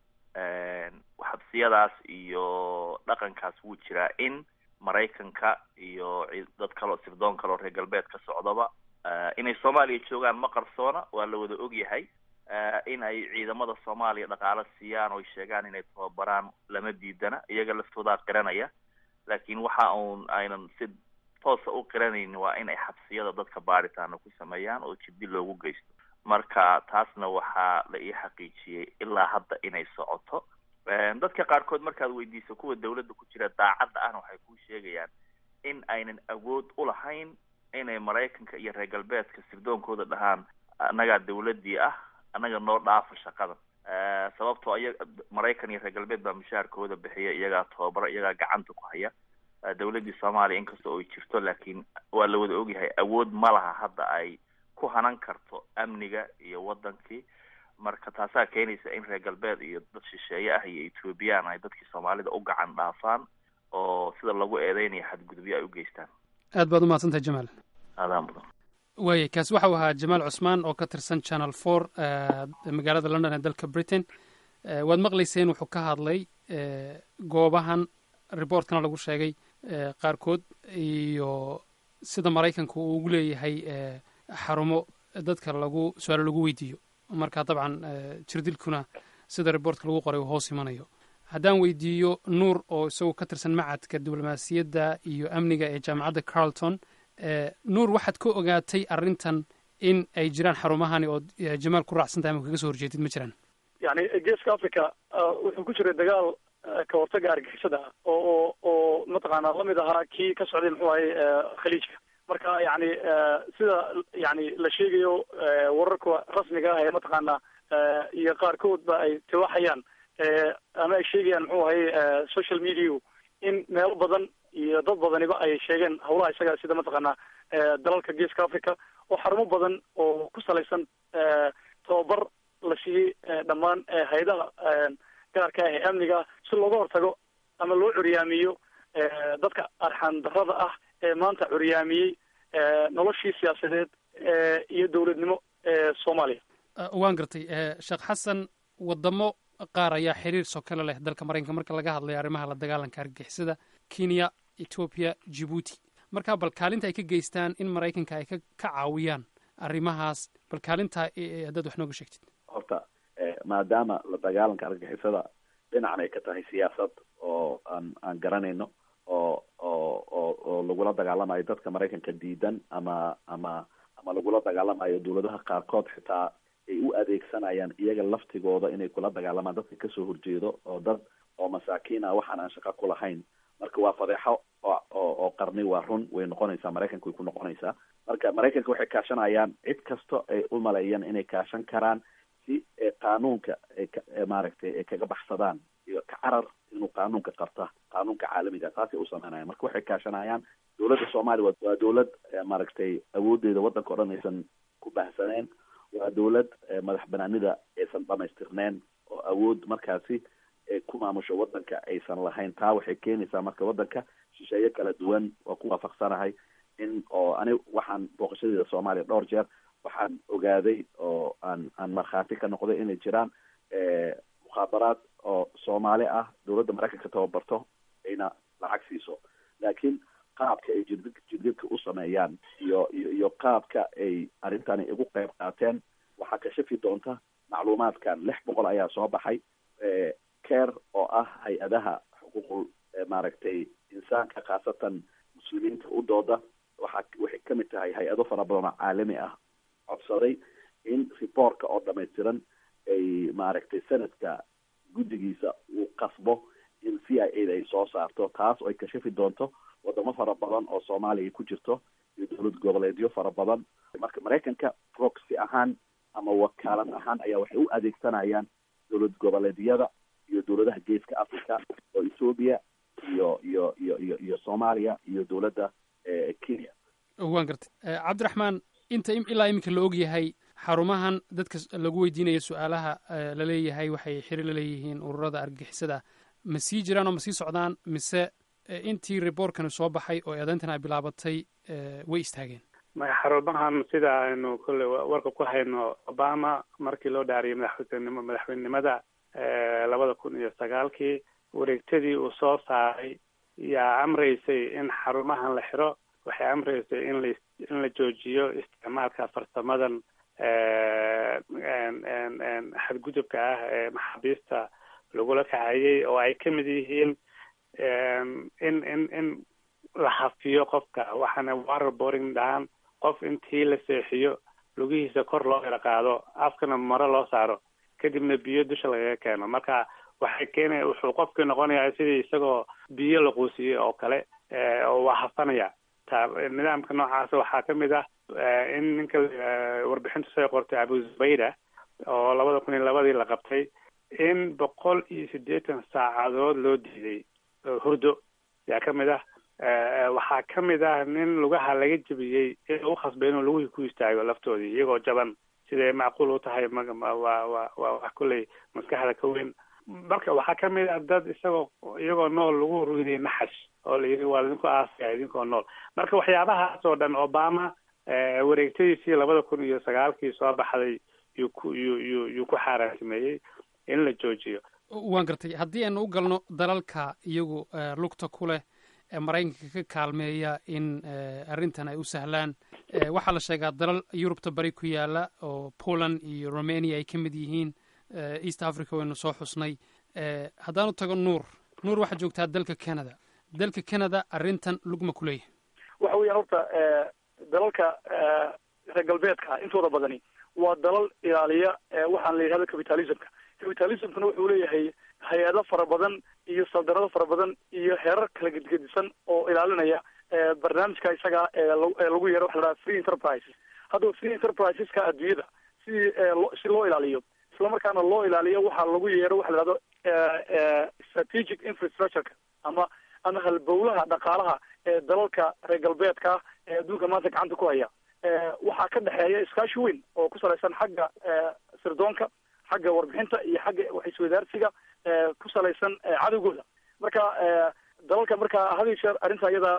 xabsiyadaas iyo dhaqankaas wuu jiraa in maraykanka iyo dad kaleo sirdoon kaleo reer galbeed ka socdaba inay soomaaliya joogaan ma qarsoona, waa la wada ogyahay. in ay ciidamada soomaaliya dhaqaalo siiyaan oo sheegaan inay tababaraan lama diidana, iyaga laftoodaa qiranaya. laakiin waxa uun aynan si toosa u qiranaynin waa in ay xabsiyada dadka baaritaana ku sameeyaan oo jiddi loogu geysto. marka taasna waxaa la ii xaqiijiyey ilaa hadda inay socoto. dadka qaarkood markaad weydiiso kuwa dawladda ku jira daacadda ahna waxay kuu sheegayaan in aynan awood u lahayn inay maraykanka iyo reer galbeedka sirdoonkooda dhahaan annagaa dawladdii ah, annaga noo dhaafa shaqadan. sababtoo iya maraykan iyo reer galbeed baa mushaharkooda bixiya, iyagaa tababaro, iyagaa gacanta ku haya. dawladdii soomaaliya inkastoo ay jirto, laakiin waa la wada ogyahay awood ma laha hadda ay ku hanan karto amniga iyo wadankii. marka taasaa keenaysa in reer galbeed iyo dad shisheeye ah iyo ethoobiyan ay dadkii soomaalida u gacan dhaafaan oo sida lagu eedeynaya xadgudubyo ay u geystaan. aad baad umahadsan tahay jamaal. aadaan mudan. waaya kaasi waxau ahaa jamaal cusmaan oo ka tirsan channel four magaalada london ee dalka britain. waad maqlayseen wuxuu ka hadlay goobahan reportkana lagu sheegay qaarkood iyo sida maraykanku uu ugu leeyahay xarumo dadka lagu su-aalo lagu weydiiyo. marka dabcan jirdilkuna sida reportka lagu qoray uu hoos imanayo. haddaan weydiiyo nuur oo isagoo ka tirsan macadka diblomaasiyadda iyo amniga ee jaamacadda carlton nuur waxaad ka ogaatay arrintan in ay jiraan xarumahani oo jamaal ku raacsan tahay ama kaga soo horjeedid ma jiraan yani geeska africa wuxuu ku jiray dagaal ka hortaga argixisada oo oo oo mataqaanaa lamid ahaa kii ka socday muxuu ahay khaliijka marka yani sida yani la sheegayo wararka rasmiga ah ee mataqaanaa iyo qaarkood ba ay tiwaxayaan ama ay sheegayaan muxuu ahay social media in meelo badan iyo dad badaniba ay sheegeen hawlaha isaga sida mataqaanaa dalalka geeska africa oo xarumo badan oo ku salaysan tababar la siiyey dhammaan hay-adaha gaarka ah ee amniga si looga hortago ama loo curyaamiyo dadka arxan darrada ah ee maanta curyaamiyey noloshii siyaasadeed iyo dowladnimo ee soomaaliya waan gartay sheekh xasan wadamo qaar ayaa xiriir sokale leh dalka maraykanka marka laga hadlayo arrimaha la dagaalanka argagixisada kenya ethiopia djibuuti marka bal kaalinta ay ka geystaan in maraykanka ay ka caawiyaan arrimahaas bal kaalintaa haddaad wax nooga sheegtid horta maadaama la dagaalanka argagixisada dhinacan ay ka tahay siyaasad oo aan aan garanayno oo oo oo oo lagula dagaalamayo dadka maraykanka diidan ama ama ama lagula dagaalamayo dawladaha qaarkood xitaa ay u adeegsanayaan iyaga laftigooda inay kula dagaalamaan dadka kasoo horjeedo oo dad oo masaakiin ah waxaan aan shaqo ku lahayn marka waa fadeexo oo oo qarni waa run way noqonaysaa maraykanka way ku noqonaysaa marka maraykanka waxay kaashanayaan cid kasto ay u maleeyaan inay kaashan karaan si qaanuunka ay maaragtay ay kaga baxsadaan iyo ka carar inuu qaanuunka qabta qaanuunka caalamiga taasay u sameynayaan marka waxay kaashanayaan dawladda soomaaliya waa dawlad maaragtay awoodeeda waddanka o dhan aysan ku baahsaneen waa dawlad madax banaanida aysan dhamaystirneen oo awood markaasi ku maamusho waddanka aysan lahayn taa waxay keenaysaa marka waddanka shisheeye kala duwan waa ku waafaqsanahay in oo ani waxaan booqashadeeda soomaaliya dhowr jeer waxaan ogaaday oo aan aan markhaati ka noqday inay jiraan mukhaabaraad oo soomaali ah dawladda maraykanka tababarto ayna lacag siiso laakiin qaabka ay jid jidgidka u sameeyaan iyo iyo iyo qaabka ay arrintani igu qayb qaateen waxaa kashafi doonta macluumaadkan lix boqol ayaa soo baxay care oo ah hay-adaha xuquuqul maaragtay insaanka khaasatan muslimiinta u dooda waxa waxay kamid tahay hay-ado fara badan oo caalami ah codsaday in reportka oo dhamaystiran ay maaragtay sanadka guddigiisa uu qasbo in c i a da ay soo saarto taas oo ay kashafi doonto wadamo fara badan oo soomaaliya ku jirto iyo dowlad goboleedyo fara badan marka maraykanka proxy ahaan ama wakaalad ahaan ayaa waxay u adeegsanayaan dowlad goboleedyada iyo dowladaha geeska africa oo ethoopia iyo iyo iyo iyo iyo soomaaliya iyo dowladda kenya waan gartay cabdiraxmaan inta ilaa iminka la og yahay xarumahan dadka lagu weydiinayo su-aalaha la leeyahay waxay xiriir la leeyihiin ururada argagixisada ma sii jiraan oo ma sii socdaan mise intii reportkani soo baxay oo eedayntan ay bilaabatay way istaageen maya xarumahan sida aynu kolley warka ku hayno obama markii loo dhaariyay madaxweynenimo madaxweynenimada labada kun iyo sagaalkii wareegtadii uu soo saaray yaa amraysay in xarumahan la xiro waxay amraysay in la in la joojiyo isticmaalka farsamadan xadgudubka ah ee maxaabiista lagula kacayay oo ay kamid yihiin in in in la hafiyo qofka waxaana waterboarding dhahaan qof intii la seexiyo lugihiisa kor loo yara qaado afkana maro loo saaro kadibna biyo dusha lagaga keeno marka waxay keenaya wuxuu qofkii noqonayaa sidii isagoo biyo la quusiyey oo kale oo waa hafanaya ta nidaamka noocaas waxaa kamid ah in ninka warbixinta soo qortay abu zubayda oo labada kun iyo labadii la qabtay in boqol iyo siddeetan saacadood loo diiday hurdo yaa kamid ah waxaa kamid ah nin lugaha laga jebiyey in u khasbay inuu lugihii ku istaago laftoodii iyagoo jaban siday macquul u tahay waa waa waa wax kulley maskaxda ka weyn marka waxaa kamid ah dad isagoo iyagoo nool lagu rugiday naxash oo la yidhi waa idinku aasaya idinkoo nool marka waxyaabahaas oo dhan obama wareegtadiisii labada kun iyo sagaalkii soo baxday yuu ku yu yu yuu ku xaaraantimeeyey in la joojiyo waan gartay haddii aynu u galno dalalka iyagu lugta ku leh ee maraykanka ka kaalmeeya in arrintan ay u sahlaan waxaa la sheegaa dalal yurubta bari ku yaala oo poland iyo romania ay ka mid yihiin east africa waynu soo xusnay haddaanu tago nuur nuur waxaad joogtaa dalka canada dalka canada arrintan lugma ku leeyahay waxa weeyaan horta dalalka reer galbeedka intooda badani waa dalal ilaaliya waxaan la yidhahdo capitalismka capitalismkana wuxuu leeyahay hay-ado fara badan iyo saldarado fara badan iyo heerar kala gedgedisan oo ilaalinaya barnaamijka isaga ee lagu yeero waxa la dhaha free enterprises. haddaba free enterpriseska adduunyada sidii si loo ilaaliyo islamarkaana loo ilaaliyo waxaa lagu yeero waxa la dhahdo strategic infrastructureka ama ama halbowlaha dhaqaalaha ee dalalka reer galbeedka ee adduunka maanta gacanta ku haya. waxaa ka dhexeeya iskaashi weyn oo ku salaysan xagga sirdoonka, xagga warbixinta iyo xagga waxiswadaarsiga ku salaysan cadowgooda. marka dalalka marka hadi jeer arrinta iyada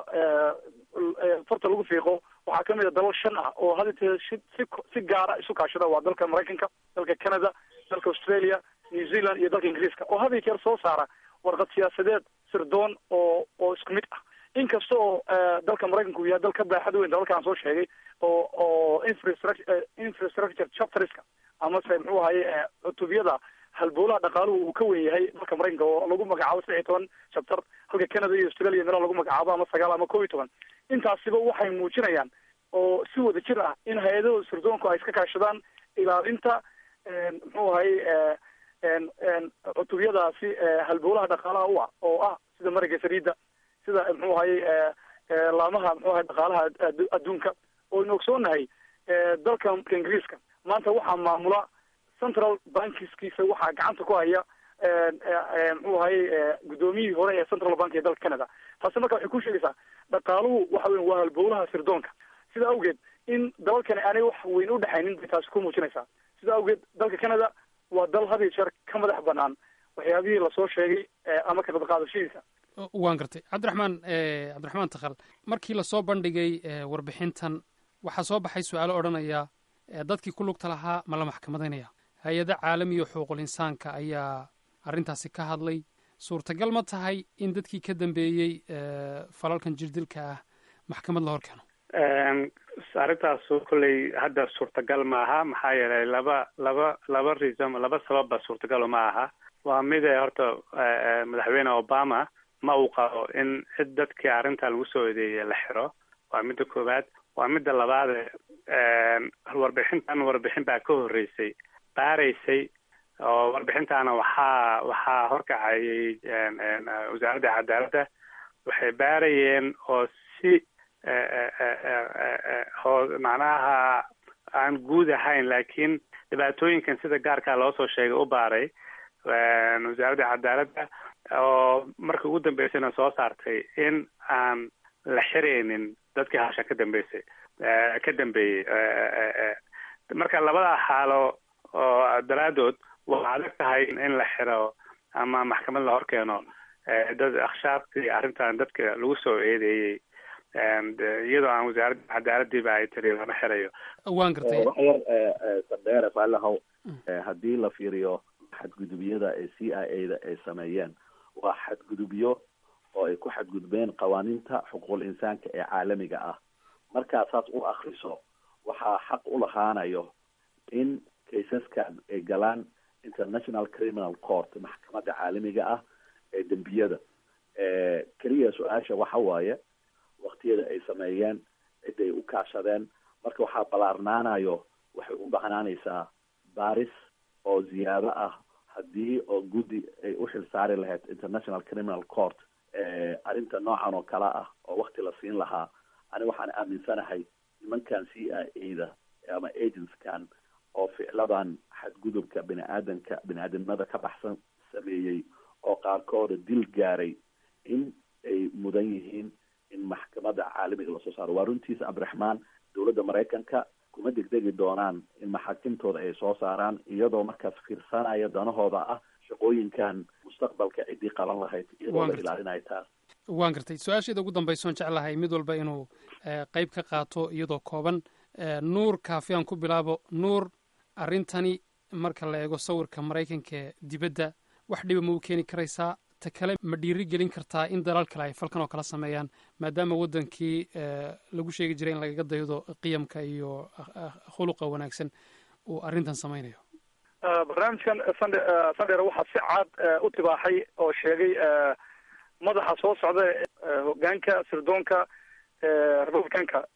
farta lagu fiiqo waxaa kamid a dalal shan ah oo hadi jeer si si gaara isu kaashada. waa dalka Maraykanka, dalka Canada, dalka Australia, New Zealand iyo dalka Ingiriiska oo hadi jeer soo saara warqad siyaasadeed sirdoon oo oo isku mid ah. inkasta oo dalka Maraykanku yahay dal ka baaxad weyn dalalka aan soo sheegay oo oo infrastructure infrastructure chapterska ama se muxuu ahaye cutubiyada halbowlaha dhaqaaluhu uu ka weyn yahay dalka Maraykanka oo lagu magacaabo saddex iyo toban chapter, halka Canada iyo Australia meel lagu magacaabo ama sagaal ama kow iyo toban. intaasiba waxay muujinayaan oo si wada jir ah in hay-adaha sirdoonku ay iska kaashadaan ilaalinta muxuu ahaye cutubiyadaasi halbowlaha dhaqaalaha u ah oo ah sida mariga saliida, sida muxuu ahaye laamaha muxuu ahaye dhaqaalaha adduunka. oo inu ogsoonahay dalka Ingiriiska maanta waxaa maamula central bankiskiisa waxaa gacanta ku haya muxuu ahaye guddoomiyihii hore ee central bank ee dalka Canada. taasi marka waxay ku sheegaysaa dhaqaaluhu waxa weyn waa halbowlaha sirdoonka. sida awgeed in dalalkani aanay wax weyn u dhexaynin bay taasi ku muujinaysaa. sida awgeed dalka Canada waa dal had iyo jeer ka madax banaan waxyaabihii lasoo sheegay ama ka badqaadashadiisa. waan gartay cabdiraxmaan cabdiraxmaan takhal, markii lasoo bandhigay warbixintan waxaa soo baxay su-aalo odhanaya dadkii ku lugta lahaa ma la maxkamadaynaya. hay-ada caalamiya xuquuqul insaanka ayaa arrintaasi ka hadlay. suurtagal ma tahay in dadkii ka dambeeyey falalkan jirdilka ah maxkamad la hor keeno? arrintaas kolley hadda suurtagal ma aha, maxaa yeelay laba laba laba reason laba sababba suurtagal ma aha. waa mid horta madaxweyne Obama ma uu qabo in cid dadkii arrinta lagu soo eedeeyay la xiro. waa midda koowaad. waa midda labaad warbixintan warbixin baa ka horreysay baaraysay oo warbixintaana waxaa waxaa horkacayay wasaaradda cadaaladda. waxay baarayeen oo si oo macnaha aan guud ahayn laakiin dhibaatooyinkan sida gaarkaa loo soo sheegay u baaray wasaaradda cadaaladda oo marka ugu dambeysayna soo saartay in aan la xiraynin dadkii hasha ka dambeysay ka dambeeyey. marka labada xaalo oo daraadood waa adag tahay in la xiro ama maxkamad la hor keeno dad akhshaabtii arrintan dadka lagu soo eedeeyey iyadoo aan wasaaradda cadaaladiiba ay tiri lama xirayo. waan gartay sandheere faalahow haddii la fiiriyo xadgudubyada ee c i a da ay sameeyeen waa xadgudubyo oo ay ku xadgudbeen qawaaniinta xuquuqul insaanka ee caalamiga ah. markaa saas u akriso waxaa xaq u lahaanayo in kaysaskan ay galaan international criminal court, maxkamadda caalamiga ah ee dembiyada. keliya su-aasha waxa waaye waktiyada ay sameeyeen cid ay u kaashadeen. marka waxaa ballaarnaanayo waxay u bahnaanaysaa baaris oo ziyaado ah haddii oo guddi ay u xil saari lahayd international criminal court arrinta noocan oo kale ah oo wakti la siin lahaa. ani waxaan aaminsanahay nimankan c i a da ama agentskan oo ficladan xadgudubka bini-aadanka bini-aadamnimada ka baxsan sameeyey oo qaarkooda dil gaaray in ay mudan yihiin in maxkamadda caalamiga lasoo saaro. waa runtiisa cabdiraxmaan, dowladda Maraykanka kuma degdegi doonaan in maxaakimtooda ay soo saaraan iyadoo markaas fiirsanaya danahooda ah shaqooyinkan mustaqbalka ciddii qaban lahayd iyadoo la ilaalinaya taas. waan gartay. su-aasheeda ugu dambaysoon jeclahay mid walba inuu qayb ka qaato iyadoo kooban. nuur kaafi aan ku bilaabo. nuur, arrintani marka la eego sawirka Maraykanka dibadda wax dhiba ma u keeni karaysaa? ta kale ma dhiiri gelin kartaa in dalal kale ay falkan oo kala sameeyaan maadaama waddankii lagu sheegi jiray in lagaga daydo qiyamka iyo khuluqa wanaagsan uu arrintan samaynayo? barnaamijkan sande sandheer waxaa si caad u tibaaxay oo sheegay madaxa soo socda hogaanka sirdoonka republicanka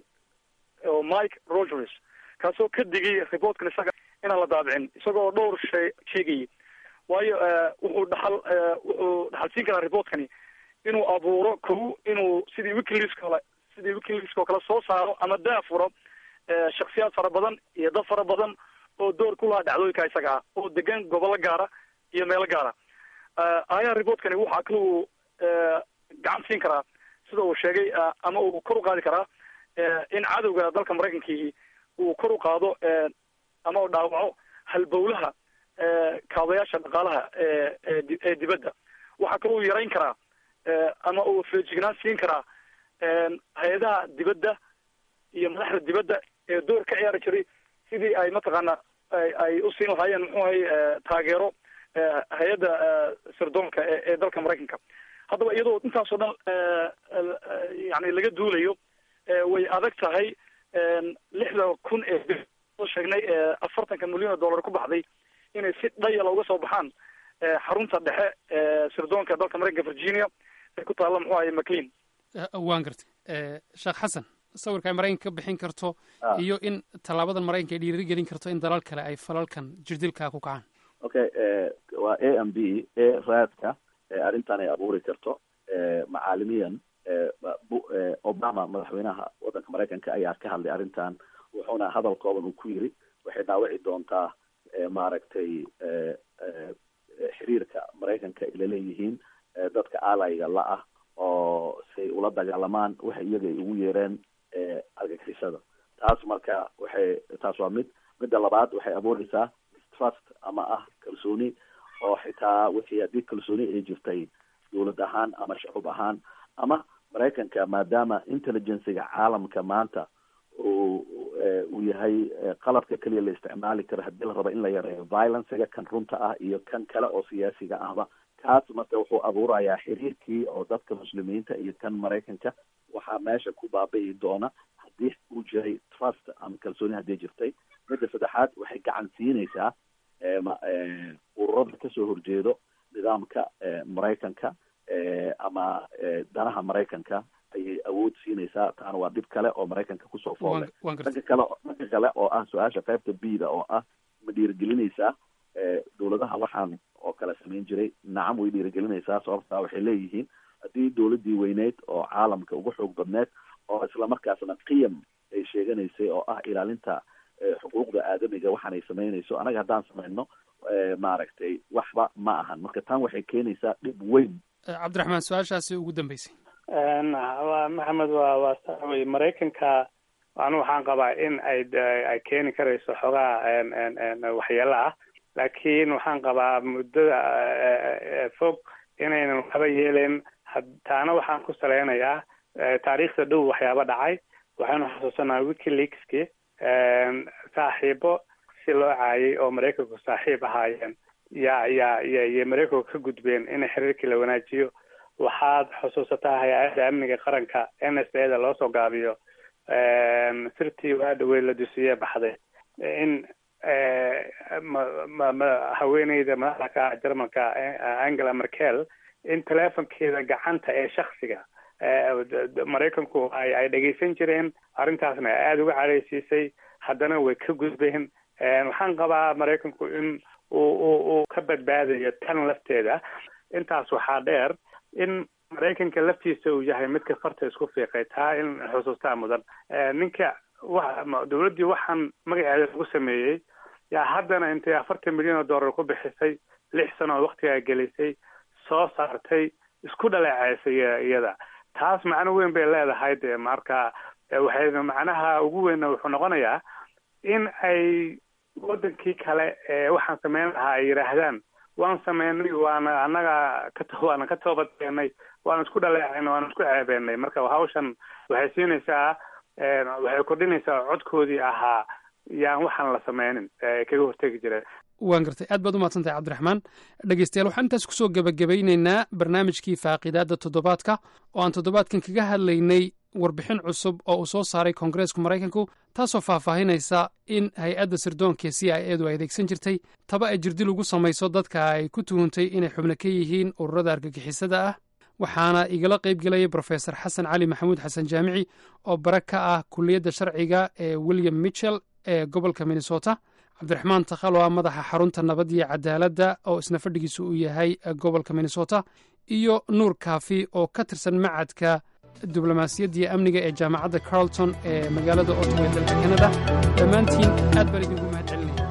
oo mike rogers kaasoo ka digay reportkan isaga inaan la daabicin isagoo dhowr shay sheegayay waayo wuxuu dhaxal wuxuu dhaxalsiin karaa reportkani inuu abuuro kow inuu sidii wikileaks kale sidii wikileaks oo kale soo saaro ama daafuro shaksiyaad fara badan iyo dad fara badan oo door ku lahaa dhacdooyinka isaga ah oo degan gobollo gaara iyo meelo gaara ayaa reportkani waxaa kale uu gacan siin karaa sida uu sheegay ama uu kor u qaadi karaa in cadowga dalka maraykankii uu kor u qaado ama uu dhaawaco halbowlaha kaabayaasha dhaqaalaha ee dibadda waxaa kale uu yarayn karaa ama uu feejignaan siin karaa hay-adaha dibadda iyo madaxda dibadda ee door ka ciyaari jiray sidii ay mataqaana ay u siin lahaayeen muxuu ahay taageero hay-adda sirdoonka ee dalka maraykanka haddaba iyadoo intaasoo dhan yani laga duulayo way adag tahay lixda kun ee soo sheegnay afartanka milyan oo dollar ku baxday inay si dhayala uga soo baxaan xarunta dhexe sirdoonka dalka maraykanka virginia ee ku taalla muxuu ahay maclean waan gartay sheekh xasan sawirka ay maraykanka ka bixin karto iyo in tallaabadan maraykanka ay dhiirigelin karto in dalal kale ay falalkan jirdilkaa ku kacaan okay waa a m b a raadka arrintan ay abuuri karto macaalimiyan obama madaxweynaha waddanka maraykanka ayaa ka hadlay arrintan wuxuuna hadal kooban uu ku yiri waxay dhaawici doontaa maaragtay xiriirka maraykanka ay laleeyihiin dadka aalayga la ah oo say ula dagaalamaan waxay iyaga ay ugu yeereen argagixisada taas marka waxay taas waa mid midda labaad waxay abuureysaa distrust ama ah kalsooni oo xitaa wixii haddii kalsooni ay jirtay dawlad ahaan ama shacub ahaan ama maraykanka maadaama intelligenciga caalamka maanta uu uu yahay qalabka keliya la isticmaali karo haddii la rabo in la yareeyo violencega kan runta ah iyo kan kale oo siyaasiga ahba kaas marka wuxuu abuurayaa xiriirkii oo dadka muslimiinta iyo kan maraykanka waxaa meesha ku baabi'i doona haddii uu jiray trust ama kalsooni haddii jirtay midda saddexaad waxay gacan siinaysaa ururada kasoo horjeedo nidaamka maraykanka ama danaha maraykanka ayay awood siinaysaa taana waa dhib kale oo maraykanka kusoo foolay dhanka kale dhanka kale oo ah su-aasha qaybta bida oo ah ma dhiirigelinaysaa dawladaha waxaan oo kale samayn jiray nacam way dhiirigelinaysaa sababtaa waxay leeyihiin haddii dawladdii weyneyd oo caalamka ugu xoog badneed oo islamarkaasna qiyam ay sheeganaysay oo ah ilaalinta xuquuqda aadamiga waxaanay samaynayso anaga haddaan samayno maaragtay waxba ma ahan marka tan waxay keenaysaa dhib weyn cabdiraxmaan su-aashaasi ugu dambeysay wa maxamed waa waa sax wey maraykanka anu waxaan qabaa in ay ay keeni karayso xoogaa waxyeelo ah laakiin waxaan qabaa muddada fog inaynan waxba yeelen taana waxaan ku saleynayaa taariikhda dhow waxyaaba dhacay waxaynu xasuusanaa wikileakski saaxiibo si loo caayay oo maraykanku saaxiib ahaayeen ya ya ya iyo maraykanku ka gudbeen in xiriirkii la wanaajiyo waxaad xusuusataa hay-adda amniga qaranka n s a da loo soo gaabiyo sirtii waa dhawey la dusiye baxday in ma ma haweeneyda madaxda jarmalka angela merkel in telefonkeeda gacanta ee shaksiga maraykanku ay ay dhegeysan jireen arrintaasna aada uga cadhaysiisay haddana way ka gudbeen waxaan qabaa maraykanku in uu uu ka badbaadayo tan lafteeda intaas waxaa dheer in maraykanka laftiisa uu yahay midka farta isku fiiqay taa in xusuustaa mudan ninka wa dawladdii waxaan magaceeda lagu sameeyey yaa haddana intay afartan milyan oo dollar ku bixisay lix sano oo waktigaa gelisay soo saartay isku dhaleeceysay iyada taas macno weyn bay leedahay de marka waxay macnaha ugu weynna wuxuu noqonayaa in ay wadankii kale ee waxaan sameyn lahaa ay yidhaahdaan waan sameynay waana annaga ka waana ka toobadkeenay waan isku dhaleecaynay waan isku ceebeenay marka hawshan waxay siinaysaa waxay kordhinaysaa codkoodii ahaa yaan waxaan la sameynin kaga hortegi jireen waan gartay aad baad u mahadsantahay cabdiraxmaan dhegeystayaal waxaan intaas kusoo gebagabeyneynaa barnaamijkii faaqidaadda toddobaadka oo aan toddobaadkan kaga hadlaynay warbixin cusub oo uu soo saaray koongareeska maraykanku taasoo faahfaahinaysa in hay-adda sirdoonka c i edu ay adeegsan jirtay taba ay jirdil ugu samayso dadka ay ku tuhuntay inay xubno ka yihiin ururada argagixisada ah waxaana igala qayb gelaya brofesor xasan cali maxamuud xasan jaamici oo bare ka ah kuliyadda sharciga ee william mitchell ee gobolka minnesota, cabdiraxmaan takhal oo ah madaxa xarunta nabad iyo cadaaladda oo isna fadhigiisu uu yahay gobolka minnesota, iyo nuur kaafi oo ka tirsan macadka diblomaasiyadda iyo amniga ee jaamacadda carlton ee magaalada ottawa ee dalka canada. dhammaantiin aad baan idinku mahad celinaya.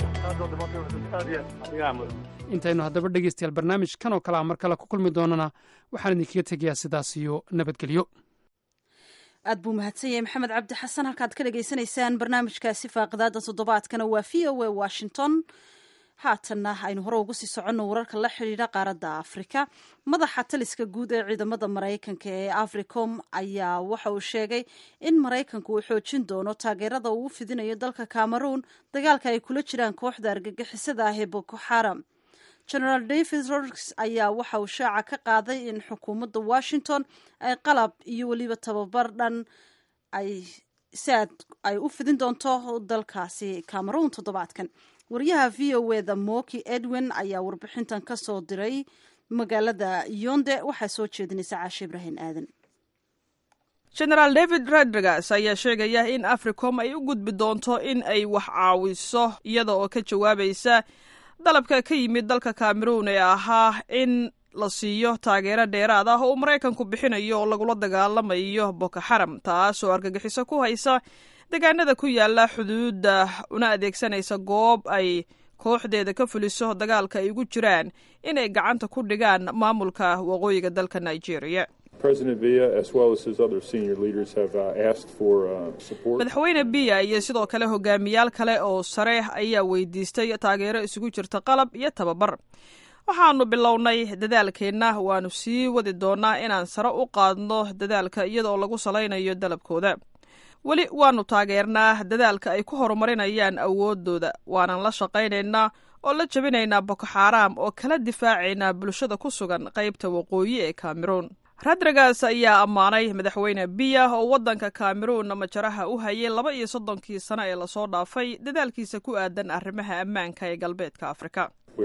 intaynu haddaba dhegaystayaal barnaamijkan oo kale a mar kale ku kulmi doonana waxaan idinkaga tegayaa sidaas iyo nabadgelyo. aad buu mahadsan yahay maxamed cabdi xasan. halkaad ka dhegaysanaysaan barnaamijkaasi faaqidaada toddobaadkana waa v o a washington. haatanna aynu hore ugu sii soconno wararka la xidhiidha qaaradda afrika. madaxa taliska guud ee ciidamada maraykanka ee africom ayaa waxa uu sheegay in maraykanku uu xoojin doono taageerada uu fidinayo dalka cameroon dagaalka ay kula jiraan kooxda argagixisada ah ee boko xaram. generaal david rodrigues ayaa waxa uu shaaca ka qaaday in xukuumadda washington ay qalab iyo weliba tababar dhan ay saad ay u fidin doonto dalkaasi cameroon toddobaadkan. wariyaha v o eda moki edwin ayaa warbixintan ka soo diray magaalada yonde. waxaa soo jeedinaysa caashe ibraahim aadan. generaal david rodrigues ayaa sheegaya in africom ay u gudbi doonto in ay wax caawiso iyada oo ka jawaabaysa dalabka ka yimid dalka cameroon ee ahaa in la siiyo taageero dheeraad ah oo uu maraykanku bixinayo oo lagula dagaalamayo boko xaram, taas oo argagixiso ku haysa deegaanada ku yaala xuduudda una adeegsanaysa goob ay kooxdeeda ka fuliso dagaalka ay ugu jiraan inay gacanta ku dhigaan maamulka waqooyiga dalka nigeria. madaxweyne biya iyo sidoo kale hogaamiyaal kale oo sare ayaa weydiistay taageero isugu jirta qalab iyo tababar. waxaanu bilownay dadaalkeenna, waanu sii wadi doonaa inaan sare u qaadno dadaalka iyadaoo lagu salaynayo dalabkooda. weli waanu taageernaa dadaalka ay ku horumarinayaan awooddooda, waanan la shaqaynaynaa oo la jabinaynaa boko xaram oo kala difaacaynaa bulshada ku sugan qaybta waqooyi ee cameroon. rodrigues ayaa ammaanay madaxweyne biya oo waddanka cameroon majaraha u hayay laba iyo soddonkii sano ee lasoo dhaafay dadaalkiisa ku aadan arrimaha ammaanka ee galbeedka afrika.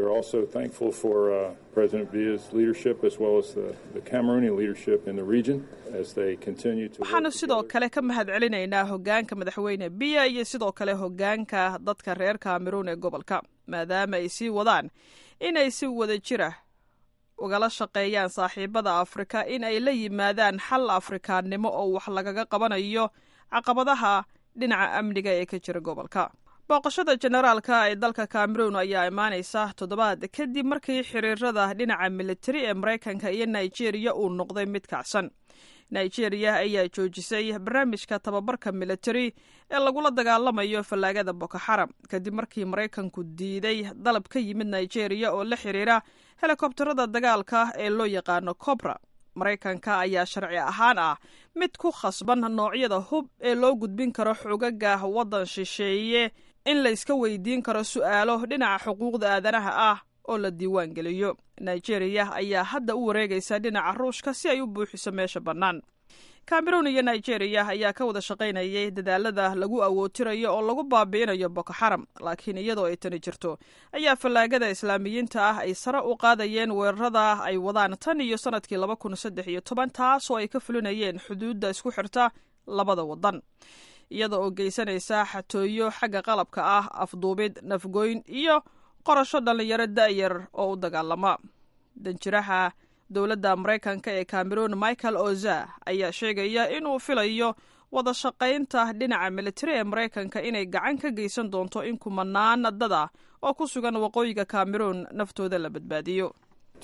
waxaanu sidoo kale ka mahad celinaynaa hoggaanka madaxweyne biya iyo sidoo kale hoggaanka dadka reer cameroon ee gobolka, maadaama ay sii wadaan inay si wada jira ugala shaqeeyaan saaxiibada afrika in ay la yimaadaan xal afrikaannimo oo wax lagaga qabanayo caqabadaha dhinaca amniga ee ka jira gobolka. booqashada generaalka ee dalka cameroon ayaa imaanaysa toddobaad kadib markii xiriirada dhinaca militari ee maraykanka iyo nigeria uu noqday mid kacsan. nigeria ayaa joojisay barnaamijka tababarka militari ee lagula dagaalamayo fallaagada boko xaram kadib markii maraykanku diiday dalab ka yimid nigeria oo la xiriira helikobtarada dagaalka ee loo yaqaano cobra. maraykanka ayaa sharci ahaan ah mid ku khasban noocyada hub ee loo gudbin karo xogaga waddan shisheeye in la iska weydiin karo su'aalo dhinaca xuquuqda aadanaha ah oo la diiwaan geliyo. nigeria ayaa hadda u wareegaysa dhinaca ruushka si ay u buuxiso meesha bannaan. cameroon iyo nigeria ayaa ka wada shaqaynayay dadaalada lagu awootirayo oo lagu baabi'inayo boko xaram, laakiin iyadoo ay tani jirto ayaa fallaagada islaamiyiinta ah ay sare u qaadayeen weerarada ay wadaan tan iyo sanadkii laba kun saddex iyo toban, taas oo ay ka fulinayeen xuduudda isku xirta labada waddan, iyada oo geysanaysa xatooyo xagga qalabka ah, afduubid, nafgoyn iyo qorasho dhallinyaro da'yar oo u dagaalama. danjiraha dowladda maraykanka ee cameroon michael oza ayaa sheegaya inuu filayo wada shaqaynta dhinaca militari ee maraykanka inay gacan ka geysan doonto in kumanaan dada oo ku sugan waqooyiga cameroon naftooda la badbaadiyo.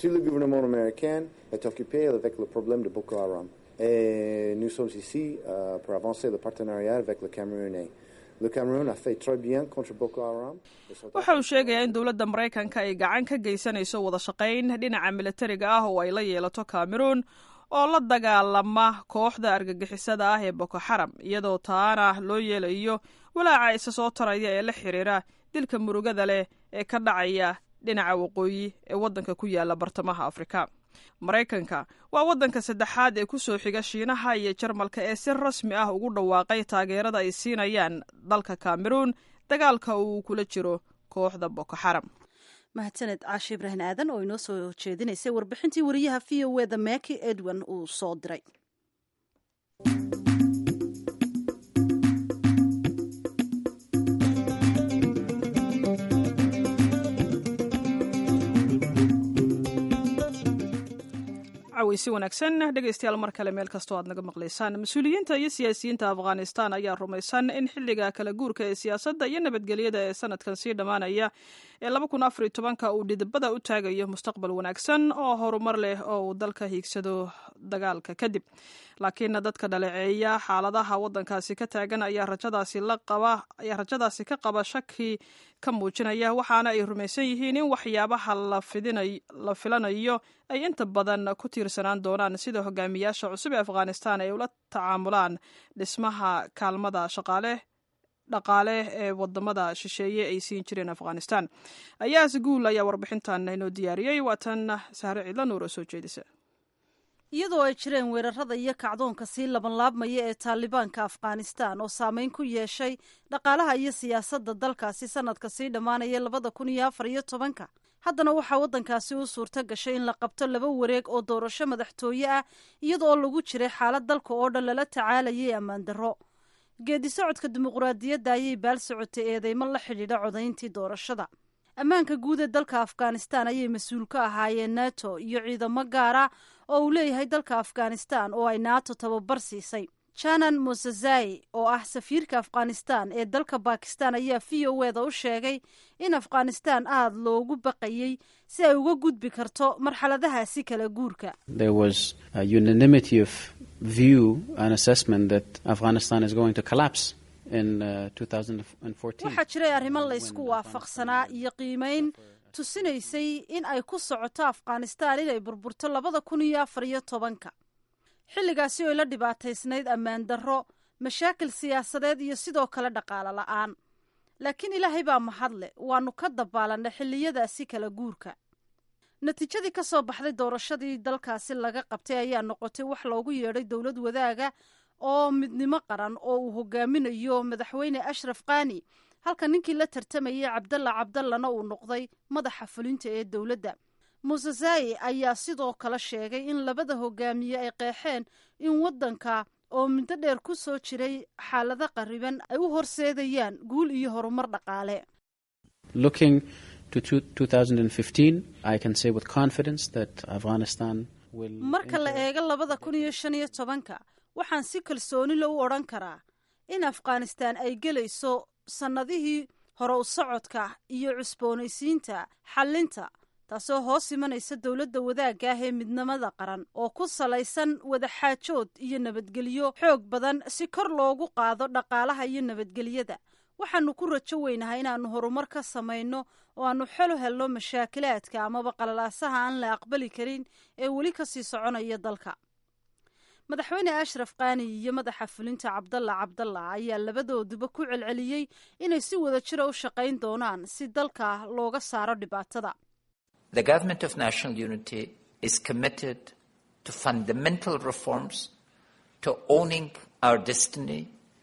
waxa uu sheegayaa in dowladda maraykanka ay gacan ka geysanayso wada shaqayn dhinaca militariga ah oo ay la yeelato cameroon oo la dagaalama kooxda argagixisada ah ee boko xaram, iyadoo taana loo yeelayo walaaca isa soo taraya ee la xiriira dilka murugada leh ee ka dhacaya dhinaca waqooyi ee waddanka ku yaala bartamaha afrika. maraykanka waa waddanka saddexaad ee ku soo xiga shiinaha iyo jarmalka ee si rasmi ah ugu dhawaaqay taageerada ay siinayaan dalka cameroon dagaalka uu kula jiro kooxda boko xaram. mahadsaned caashe ibrahin aadan oo inoo soo jeedinaysay warbixintii wariyaha v o eda maki edwin uu soo diray. weysi wanaagsan dhegaystayaal mar kale meel kastoo aad naga maqlaysaan. mas-uuliyiinta iyo siyaasiyiinta afghanistan ayaa rumaysan in xilliga kala guurka ee siyaasadda iyo nabadgelyada ee sanadkan sii dhammaanaya ee laba kun afar iyo tobanka uu dhidibada u taagayo mustaqbal wanaagsan oo horumar leh oo uu dalka hiigsado dagaalka kadib. laakiin dadka dhaleeceeya xaaladaha waddankaasi ka taagan ayaa rajadaasi la qaba ayaa rajadaasi ka qaba shaki ka muujinaya, waxaana ay rumaysan yihiin in waxyaabaha la fidinay la filanayo ay inta badan ku tiirsanaan doonaan sida hogaamiyaasha cusub ee afghanistan ay ula tacaamulaan dhismaha kaalmada shaqaale dhaqaale ee wadamada shisheeye ay siin jireen afghanistan. ayaas guul ayaa warbixintan inoo diyaariyey, waatan sahre cidla nuur oo soo jeedisa. iyadoo ay jireen weerarada iyo kacdoonka sii labanlaabmaya ee taalibaanka afghanistan oo saameyn ku yeeshay dhaqaalaha iyo siyaasadda dalkaasi sanadka sii dhammaanaya labada kun iyo afar iyo tobanka, haddana waxaa waddankaasi u suurto gashay in la qabto laba wareeg oo doorasho madaxtooye ah iyadoo lagu jiray xaalad dalka oo dhan lala tacaalayay ammaan darro. geedi socodka dimuqraadiyadda ayay baal socotay eedeymo la xidhiidha codayntii doorashada. ammaanka guud ee dalka afghanistan ayay mas-uul ka ahaayeen nato iyo ciidamo gaara oo uu leeyahay dalka afghanistan oo ay nato tababar siisay. janan mosazai oo ah safiirka afghanistan ee dalka bakistan ayaa v o eda u sheegay in afghanistan aada loogu baqayey si ay uga gudbi karto marxaladahaasi kala guurka. There was a unanimity of view and assessment that Afghanistan is going to collapse in uh, twenty fourteen. waxaa jiray arrimo la isku waafaqsanaa iyo qiimeyn tusinaysay in ay ku socoto afghanistan inay burburto labada kun iyo afar iyo tobanka. xilligaasi oo la dhibaataysnayd ammaan darro, mashaakil siyaasadeed iyo sidoo kale dhaqaalo la'aan. laakiin ilaahay baa mahadle, waanu ka dabaalanay xilliyadaasi kala guurka. natiijadii ka soo baxday doorashadii dalkaasi laga qabtay ayaa noqotay wax loogu yeedhay dowlad wadaaga oo midnimo qaran oo uu hogaaminayo madaxweyne ashraf qani, halka ninkii la tartamayay cabdalla cabdallana uu noqday madaxa fulinta ee dowladda. musazai ayaa sidoo kale sheegay in labada hogaamiye ay qeexeen in waddanka oo muddo dheer ku soo jiray xaalado qariban ay u horseedayaan guul iyo horumar dhaqaale. Looking to twenty fifteen, I can say with confidence that Afghanistan will marka la eego labada kun iyo shan iyo tobanka, waxaan si kalsooni la u odhan karaa in afghanistan ay gelayso sannadihii hore u socodka iyo cusboonaysiinta xallinta, taasoo hoos imanaysa dowladda wadaagga ah ee midnimada qaran oo ku salaysan wadaxaajood iyo nabadgelyo xoog badan si kor loogu qaado dhaqaalaha iyo nabadgelyada. waxaanu ku rajo weynahay inaannu horumar ka samayno oo aanu xelo helno mashaakilaadka amaba qalalaasaha aan la aqbali karin ee weli ka sii soconaya dalka. madaxweyne ashraf qani iyo madaxa fulinta cabdalla cabdalla ayaa labadooduba ku celceliyey inay si wada jira u shaqayn doonaan si dalka looga saaro dhibaatada. The government of national unity is committed to fundamental reforms, to owning our destiny,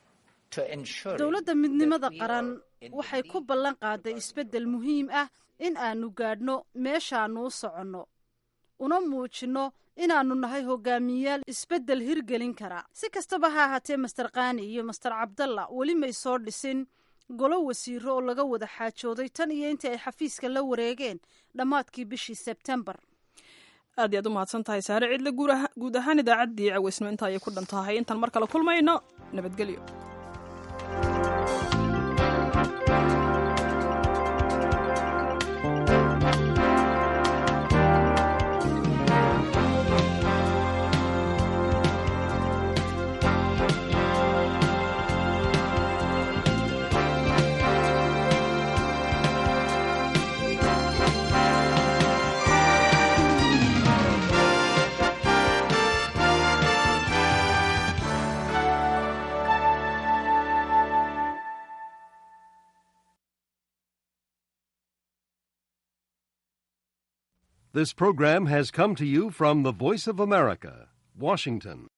to ensuring dowladda midnimada qaran waxay ku ballan qaaday isbeddel muhiim ah in aanu gaadhno meeshaannu u soconno, una muujinno inaannu nahay hogaamiyayaal isbeddel hirgelin kara. si kastaba ha ahaatee master qani iyo master cabdalla weli may soo dhisin golo wasiiro oo laga wada xaajooday tan iyo intii ay xafiiska la wareegeen dhammaadkii bishii sebtembar. aad iyaad u mahadsan tahay saare cidle. guud ahaan idaacaddii caweysnimo inta ayay ku dhan tahay. intaan mar kale kulmayno, nabadgelyo. This program has come to you from the Voice of America, Washington.